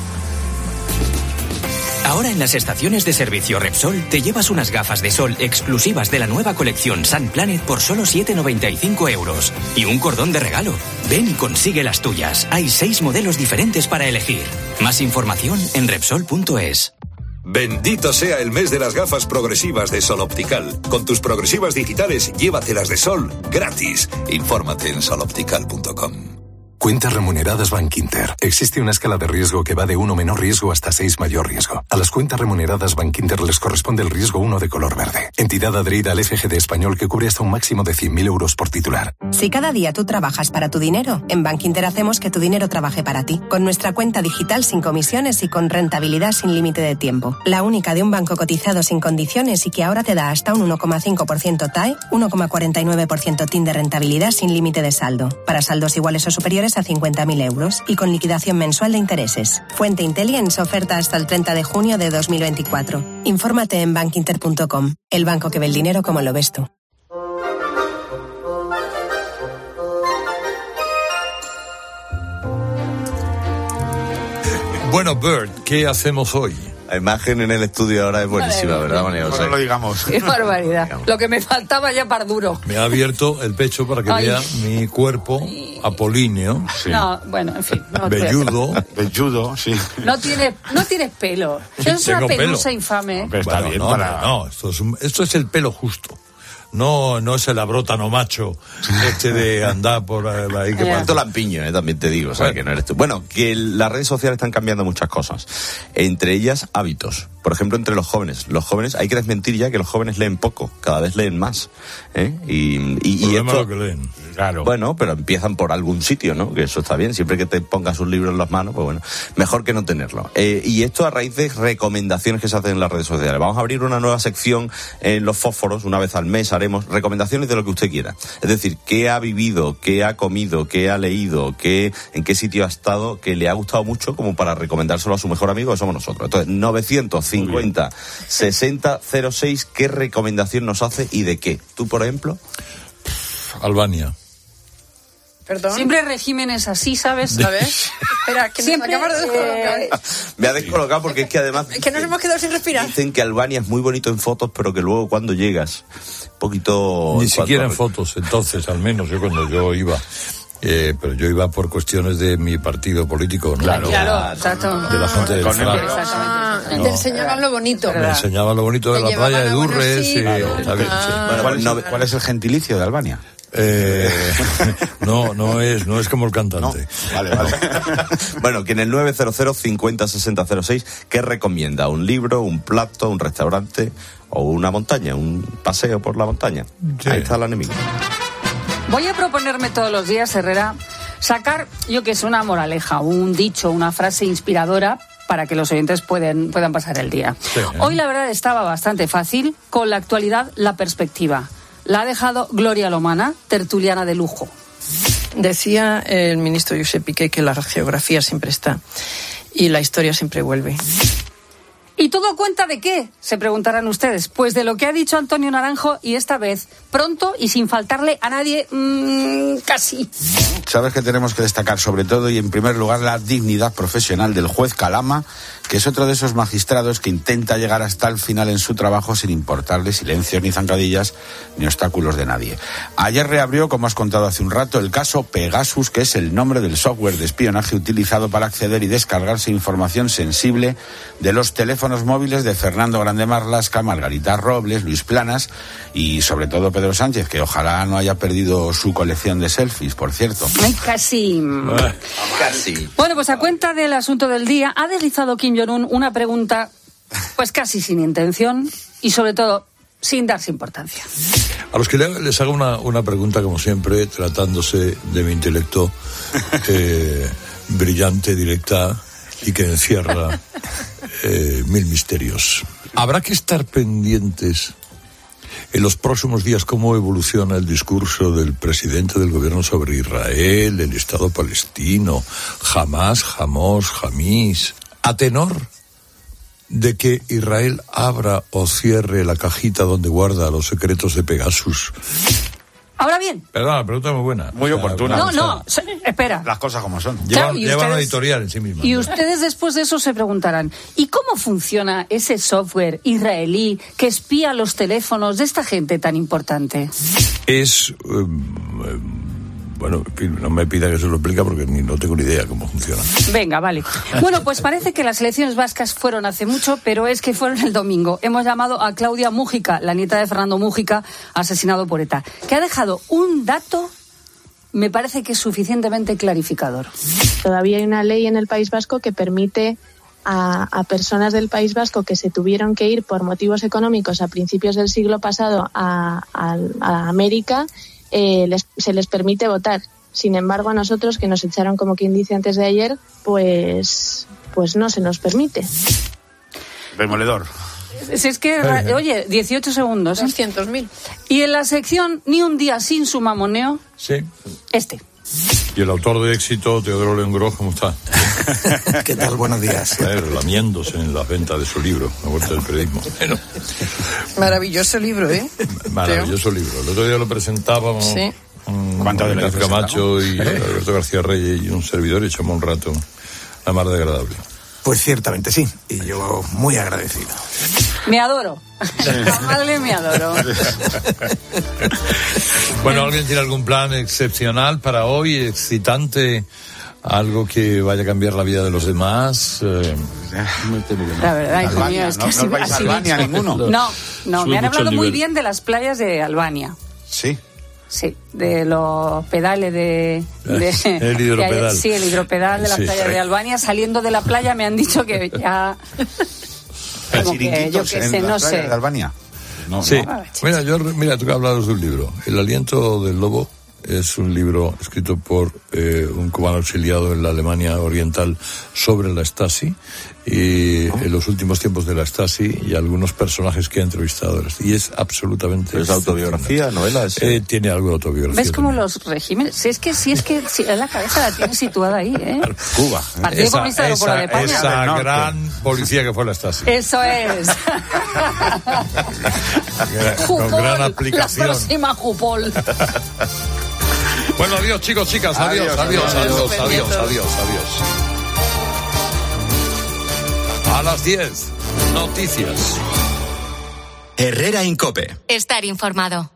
Ahora en las estaciones de servicio Repsol te llevas unas gafas de sol exclusivas de la nueva colección Sun Planet por solo 7,95 euros. Y un cordón de regalo. Ven y consigue las tuyas. Hay 6 modelos diferentes para elegir. Más información en Repsol.es. Bendito sea el mes de las gafas progresivas de Sol Optical. Con tus progresivas digitales, llévatelas de sol gratis. Infórmate en soloptical.com. Cuentas remuneradas Bankinter. Existe una escala de riesgo que va de 1 menor riesgo hasta 6 mayor riesgo. A las cuentas remuneradas Bankinter les corresponde el riesgo 1 de color verde. Entidad adherida al FGD español que cubre hasta un máximo de 100.000 euros por titular. Si cada día tú trabajas para tu dinero, en Bankinter hacemos que tu dinero trabaje para ti. Con nuestra cuenta digital sin comisiones y con rentabilidad sin límite de tiempo. La única de un banco cotizado sin condiciones y que ahora te da hasta un 1,5% TAE, 1,49% TIN de rentabilidad sin límite de saldo. Para saldos iguales o superiores a 50.000 euros y con liquidación mensual de intereses. Fuente Intelligence, oferta hasta el 30 de junio de 2024. Infórmate en bankinter.com, el banco que ve el dinero como lo ves tú. Bueno, Bert, ¿qué hacemos hoy? La imagen en el estudio ahora es buenísima, ¿verdad, María José? No lo digamos. Qué barbaridad. Lo que me faltaba ya para duro. Me ha abierto el pecho para que vea mi cuerpo apolíneo. Sí. No, bueno, en fin. No velludo, sí. No tienes pelo. Eso es una pelusa infame. Pero está bien No, esto es el pelo justo. No es el abrótano macho de andar por ahí. Que cuánto lampiño, también te digo, ¿sabes? Que no eres tú. Bueno, que las redes sociales están cambiando muchas cosas. Entre ellas, hábitos. Por ejemplo, entre los jóvenes. Los jóvenes, hay que desmentir ya que los jóvenes leen poco, cada vez leen más. Y esto, lo que leen. Claro. Bueno, pero empiezan por algún sitio, ¿no? Que eso está bien. Siempre que te pongas un libro en las manos, pues bueno, mejor que no tenerlo. Y esto a raíz de recomendaciones que se hacen en las redes sociales. Vamos a abrir una nueva sección en los fósforos, una vez al mes haremos recomendaciones de lo que usted quiera. Es decir, qué ha vivido, qué ha comido, qué ha leído, en qué sitio ha estado, que le ha gustado mucho como para recomendárselo a su mejor amigo, que somos nosotros. Entonces, 950-6006, ¿qué recomendación nos hace y de qué? ¿Tú, por ejemplo? Albania. ¿Perdón? Siempre regímenes así, ¿sabes? ¿Sabes? Espera, que siempre, nos acabas de descolocar. Me ha descolocado porque es que además... que nos hemos quedado sin respirar. Dicen que Albania es muy bonito en fotos, pero que luego cuando llegas, un poquito... Ni siquiera en fotos, entonces, al menos yo cuando yo iba... pero yo iba por cuestiones de mi partido político, ¿no? Claro, exacto. De la gente del FRAC. Te enseñaban lo bonito. Me enseñaban lo bonito de la playa de Durres. ¿Cuál es el gentilicio de Albania? No es como el cantante. No. Vale. Bueno, que en el 900 50 60 06, ¿qué recomienda? ¿Un libro, un plato, un restaurante o una montaña? ¿Un paseo por la montaña? Sí. Ahí está el enemigo. Voy a proponerme todos los días, Herrera, sacar, yo que sé, una moraleja, un dicho, una frase inspiradora para que los oyentes puedan pasar el día. Sí. Hoy la verdad estaba bastante fácil, con la actualidad, la perspectiva. La ha dejado Gloria Lomana, tertuliana de lujo. Decía el ministro Josep Piqué que la geografía siempre está y la historia siempre vuelve. ¿Y todo cuenta de qué? Se preguntarán ustedes. Pues de lo que ha dicho Antonio Naranjo, y esta vez pronto y sin faltarle a nadie, casi. Sabes que tenemos que destacar sobre todo y en primer lugar la dignidad profesional del juez Calama, que es otro de esos magistrados que intenta llegar hasta el final en su trabajo sin importarle silencios ni zancadillas ni obstáculos de nadie. Ayer reabrió, como has contado hace un rato, el caso Pegasus, que es el nombre del software de espionaje utilizado para acceder y descargarse información sensible de los teléfonos móviles de Fernando Grande Marlaska, Margarita Robles, Luis Planas y sobre todo Pedro Sánchez, que ojalá no haya perdido su colección de selfies, por cierto. Ay, casi. Bueno, pues a cuenta del asunto del día, ha deslizado Kim Jong-un una pregunta, pues casi sin intención y sobre todo sin darse importancia. A los que les hago una pregunta, como siempre, tratándose de mi intelecto brillante, directa y que encierra mil misterios. Habrá que estar pendientes en los próximos días cómo evoluciona el discurso del presidente del gobierno sobre Israel, el Estado palestino, Hamás, Hamís, a tenor de que Israel abra o cierre la cajita donde guarda los secretos de Pegasus. Ahora bien. Perdón, la pregunta es muy buena. Muy oportuna. No, espera. Las cosas como son. Lleva una editorial en sí misma. Y ustedes después de eso se preguntarán, ¿y cómo funciona ese software israelí que espía los teléfonos de esta gente tan importante? Es... bueno, no me pida que se lo explique porque no tengo ni idea cómo funciona. Venga, vale. Bueno, pues parece que las elecciones vascas fueron hace mucho, pero es que fueron el domingo. Hemos llamado a Claudia Mújica, la nieta de Fernando Mújica, asesinado por ETA, que ha dejado un dato, me parece que es suficientemente clarificador. Todavía hay una ley en el País Vasco que permite a personas del País Vasco que se tuvieron que ir por motivos económicos a principios del siglo pasado a América, se les permite votar. Sin embargo, a nosotros, que nos echaron, como quien dice, antes de ayer, pues no se nos permite. Demoledor. Si es que, oye, 18 segundos. 200.000. Y en la sección Ni un día sin su mamoneo, sí. Y el autor de éxito, Teodoro León Gros, ¿cómo está? ¿Qué tal? Buenos días. Lamiéndose en la venta de su libro, La Vuelta del Periodismo. Bueno. Maravilloso libro, ¿eh? Maravilloso libro. El otro día lo presentábamos. Sí. Ignacio Camacho y Alberto García Reyes y un servidor, y echamos un rato la mar de agradable. Pues ciertamente sí, y yo muy agradecido. Me adoro. Madre, me adoro. Bueno, ¿alguien tiene algún plan excepcional para hoy, excitante? Algo que vaya a cambiar la vida de los demás. La verdad, hijo mío, es que así vais a Albania ninguno. No, me han hablado muy bien de las playas de Albania. Sí. Sí, de los pedales el hidropedal. Sí, el hidropedal de las playas de Albania. Saliendo de la playa me han dicho que ya... Como que, yo qué sé, no sé. ¿De Albania? No. Mira, tú que hablabas de un libro. El aliento del lobo es un libro escrito por un cubano exiliado en la Alemania Oriental sobre la Stasi y en los últimos tiempos de la Stasi y algunos personajes que ha entrevistado. Y es absolutamente... ¿Es autobiografía, novela? Tiene algo de autobiografía. ¿Ves cómo los regímenes? Si la cabeza la tiene situada ahí, ¿eh? Cuba. Partido Comunista de la República de España. Esa gran policía que fue la Stasi. Eso es. Con gran aplicación. La próxima Jupol. Bueno, adiós, chicos, chicas. Adiós. A las 10, noticias. Herrera Incope. Estar informado.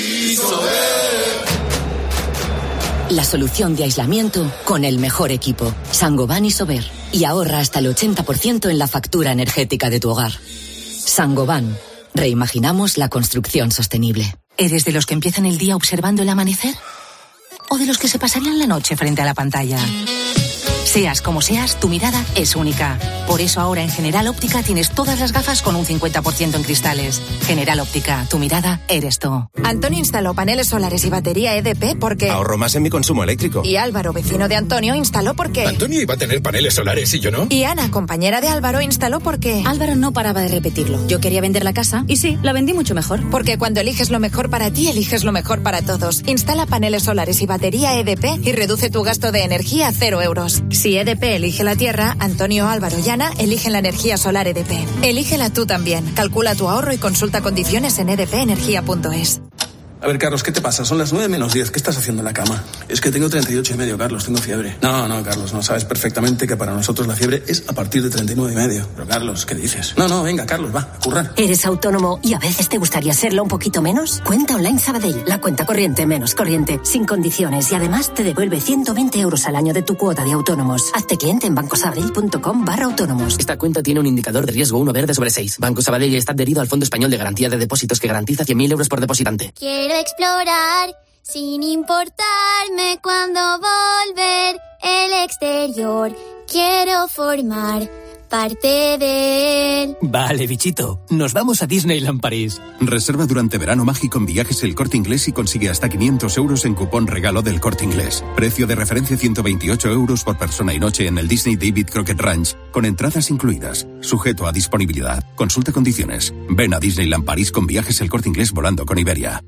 La solución de aislamiento con el mejor equipo. Saint-Gobain Isover. Y ahorra hasta el 80% en la factura energética de tu hogar. Saint-Gobain. Reimaginamos la construcción sostenible. ¿Eres de los que empiezan el día observando el amanecer? ¿O de los que se pasarían la noche frente a la pantalla? Seas como seas, tu mirada es única. Por eso ahora en General Óptica tienes todas las gafas con un 50% en cristales. General Óptica, tu mirada eres tú. Antonio instaló paneles solares y batería EDP porque... Ahorro más en mi consumo eléctrico. Y Álvaro, vecino de Antonio, instaló porque... Antonio iba a tener paneles solares y yo no. Y Ana, compañera de Álvaro, instaló porque... Álvaro no paraba de repetirlo. Yo quería vender la casa y sí, la vendí mucho mejor. Porque cuando eliges lo mejor para ti, eliges lo mejor para todos. Instala paneles solares y batería EDP y reduce tu gasto de energía a 0 euros. Si EDP elige la tierra, Antonio, Álvaro y Ana eligen la energía solar EDP. Elígela tú también. Calcula tu ahorro y consulta condiciones en edpenergia.es. A ver, Carlos, ¿qué te pasa? Son las 9 menos 10. ¿Qué estás haciendo en la cama? Es que tengo 38,5, Carlos. Tengo fiebre. No, Carlos, no. Sabes perfectamente que para nosotros la fiebre es a partir de 39,5. Pero, Carlos, ¿qué dices? No, venga, Carlos, va, a currar. ¿Eres autónomo y a veces te gustaría serlo un poquito menos? Cuenta Online Sabadell. La cuenta corriente menos corriente, sin condiciones y además te devuelve 120 euros al año de tu cuota de autónomos. Hazte cliente en bancosabadell.com/autónomos. Esta cuenta tiene un indicador de riesgo 1 verde sobre 6. Banco Sabadell está adherido al Fondo Español de Garantía de Depósitos que garantiza 100.000 euros por depositante. Quiero explorar sin importarme cuándo volver el exterior. Quiero formar parte de él. Vale, bichito. Nos vamos a Disneyland París. Reserva durante verano mágico en Viajes El Corte Inglés y consigue hasta 500 euros en cupón regalo del Corte Inglés. Precio de referencia 128 euros por persona y noche en el Disney David Crockett Ranch, con entradas incluidas. Sujeto a disponibilidad. Consulta condiciones. Ven a Disneyland París con Viajes El Corte Inglés volando con Iberia.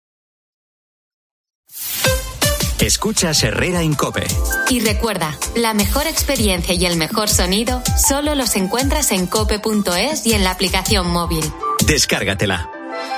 Escuchas Herrera Incope. Y recuerda, la mejor experiencia y el mejor sonido solo los encuentras en cope.es y en la aplicación móvil. Descárgatela.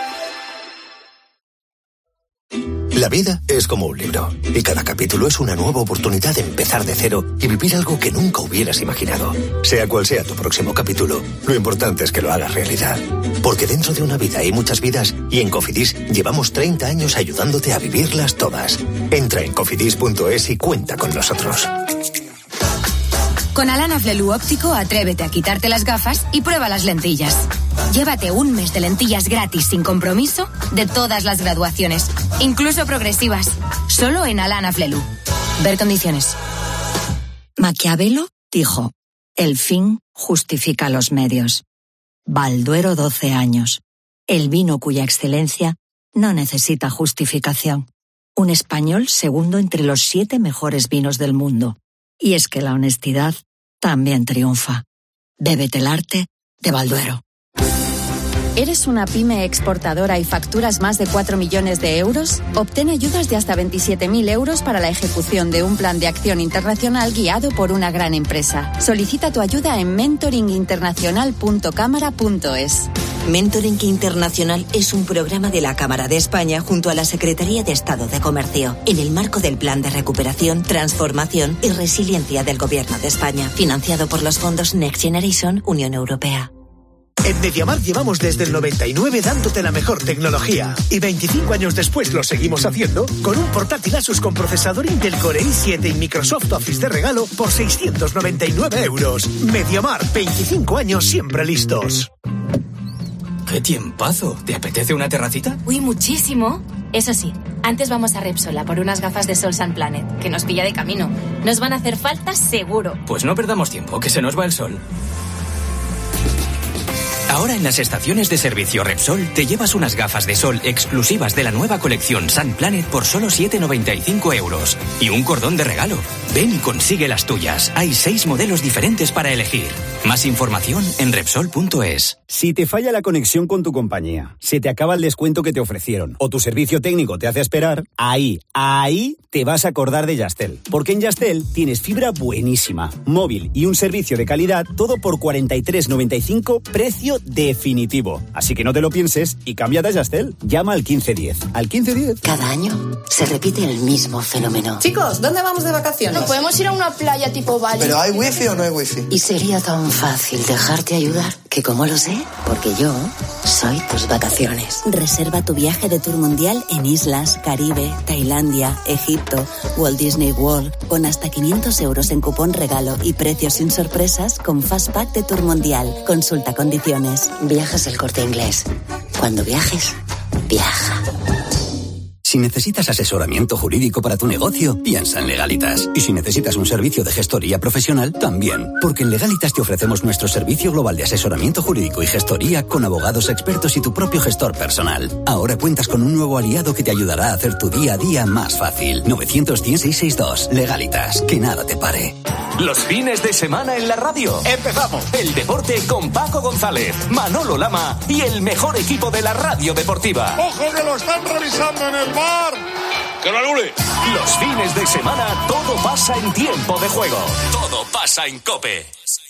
La vida es como un libro, y cada capítulo es una nueva oportunidad de empezar de cero y vivir algo que nunca hubieras imaginado. Sea cual sea tu próximo capítulo, lo importante es que lo hagas realidad. Porque dentro de una vida hay muchas vidas, y en Cofidis llevamos 30 años ayudándote a vivirlas todas. Entra en cofidis.es y cuenta con nosotros. Con Alana Flelu Óptico, atrévete a quitarte las gafas y prueba las lentillas. Llévate un mes de lentillas gratis sin compromiso de todas las graduaciones, incluso progresivas, solo en Alana Flelu. Ver condiciones. Maquiavelo dijo: el fin justifica los medios. Balduero 12 años. El vino cuya excelencia no necesita justificación. Un español segundo entre los 7 mejores vinos del mundo. Y es que la honestidad también triunfa. Bébete el arte de Balduero. ¿Eres una pyme exportadora y facturas más de 4 millones de euros? Obtén ayudas de hasta 27.000 euros para la ejecución de un plan de acción internacional guiado por una gran empresa. Solicita tu ayuda en mentoringinternacional.cámara.es. Mentoring Internacional es un programa de la Cámara de España junto a la Secretaría de Estado de Comercio, en el marco del Plan de Recuperación, Transformación y Resiliencia del Gobierno de España, financiado por los fondos Next Generation, Unión Europea. En MediaMarkt llevamos desde el 99 dándote la mejor tecnología. Y 25 años después lo seguimos haciendo con un portátil Asus con procesador Intel Core i7 y Microsoft Office de regalo por 699 euros. MediaMarkt, 25 años siempre listos. ¡Qué tiempazo! ¿Te apetece una terracita? Uy, muchísimo. Eso sí, antes vamos a Repsol a por unas gafas de sol Sun Planet, que nos pilla de camino. Nos van a hacer falta seguro. Pues no perdamos tiempo, que se nos va el sol. Ahora en las estaciones de servicio Repsol te llevas unas gafas de sol exclusivas de la nueva colección Sun Planet por solo 7,95 euros. Y un cordón de regalo. Ven y consigue las tuyas. Hay 6 modelos diferentes para elegir. Más información en Repsol.es. Si te falla la conexión con tu compañía, se te acaba el descuento que te ofrecieron o tu servicio técnico te hace esperar, ahí te vas a acordar de Yastel. Porque en Yastel tienes fibra buenísima, móvil y un servicio de calidad, todo por 43,95, precio definitivo. Así que no te lo pienses y cámbiate a Yastel. Llama al 1510. Al 1510. Cada año se repite el mismo fenómeno. Chicos, ¿dónde vamos de vacaciones? ¿No podemos ir a una playa tipo Bali? ¿Pero hay wifi o no hay wifi? Y sería tan fácil dejarte ayudar que, como lo sé, porque yo soy tus vacaciones. Reserva tu viaje de tour mundial en islas, Caribe, Tailandia, Egipto, Walt Disney World, con hasta 500 euros en cupón regalo y precios sin sorpresas con Fastpack de Tour Mundial. Consulta condiciones. Viajas El Corte Inglés. Cuando viajes, viaja. Si necesitas asesoramiento jurídico para tu negocio, piensa en Legalitas. Y si necesitas un servicio de gestoría profesional, también. Porque en Legalitas te ofrecemos nuestro servicio global de asesoramiento jurídico y gestoría con abogados expertos y tu propio gestor personal. Ahora cuentas con un nuevo aliado que te ayudará a hacer tu día a día más fácil. 910-662. Legalitas. Que nada te pare. Los fines de semana en la radio. ¡Empezamos! El deporte con Paco González, Manolo Lama y el mejor equipo de la radio deportiva. ¡Ojo que lo están revisando en el bar! ¡Que lo anule! Los fines de semana todo pasa en Tiempo de Juego. Todo pasa en COPE.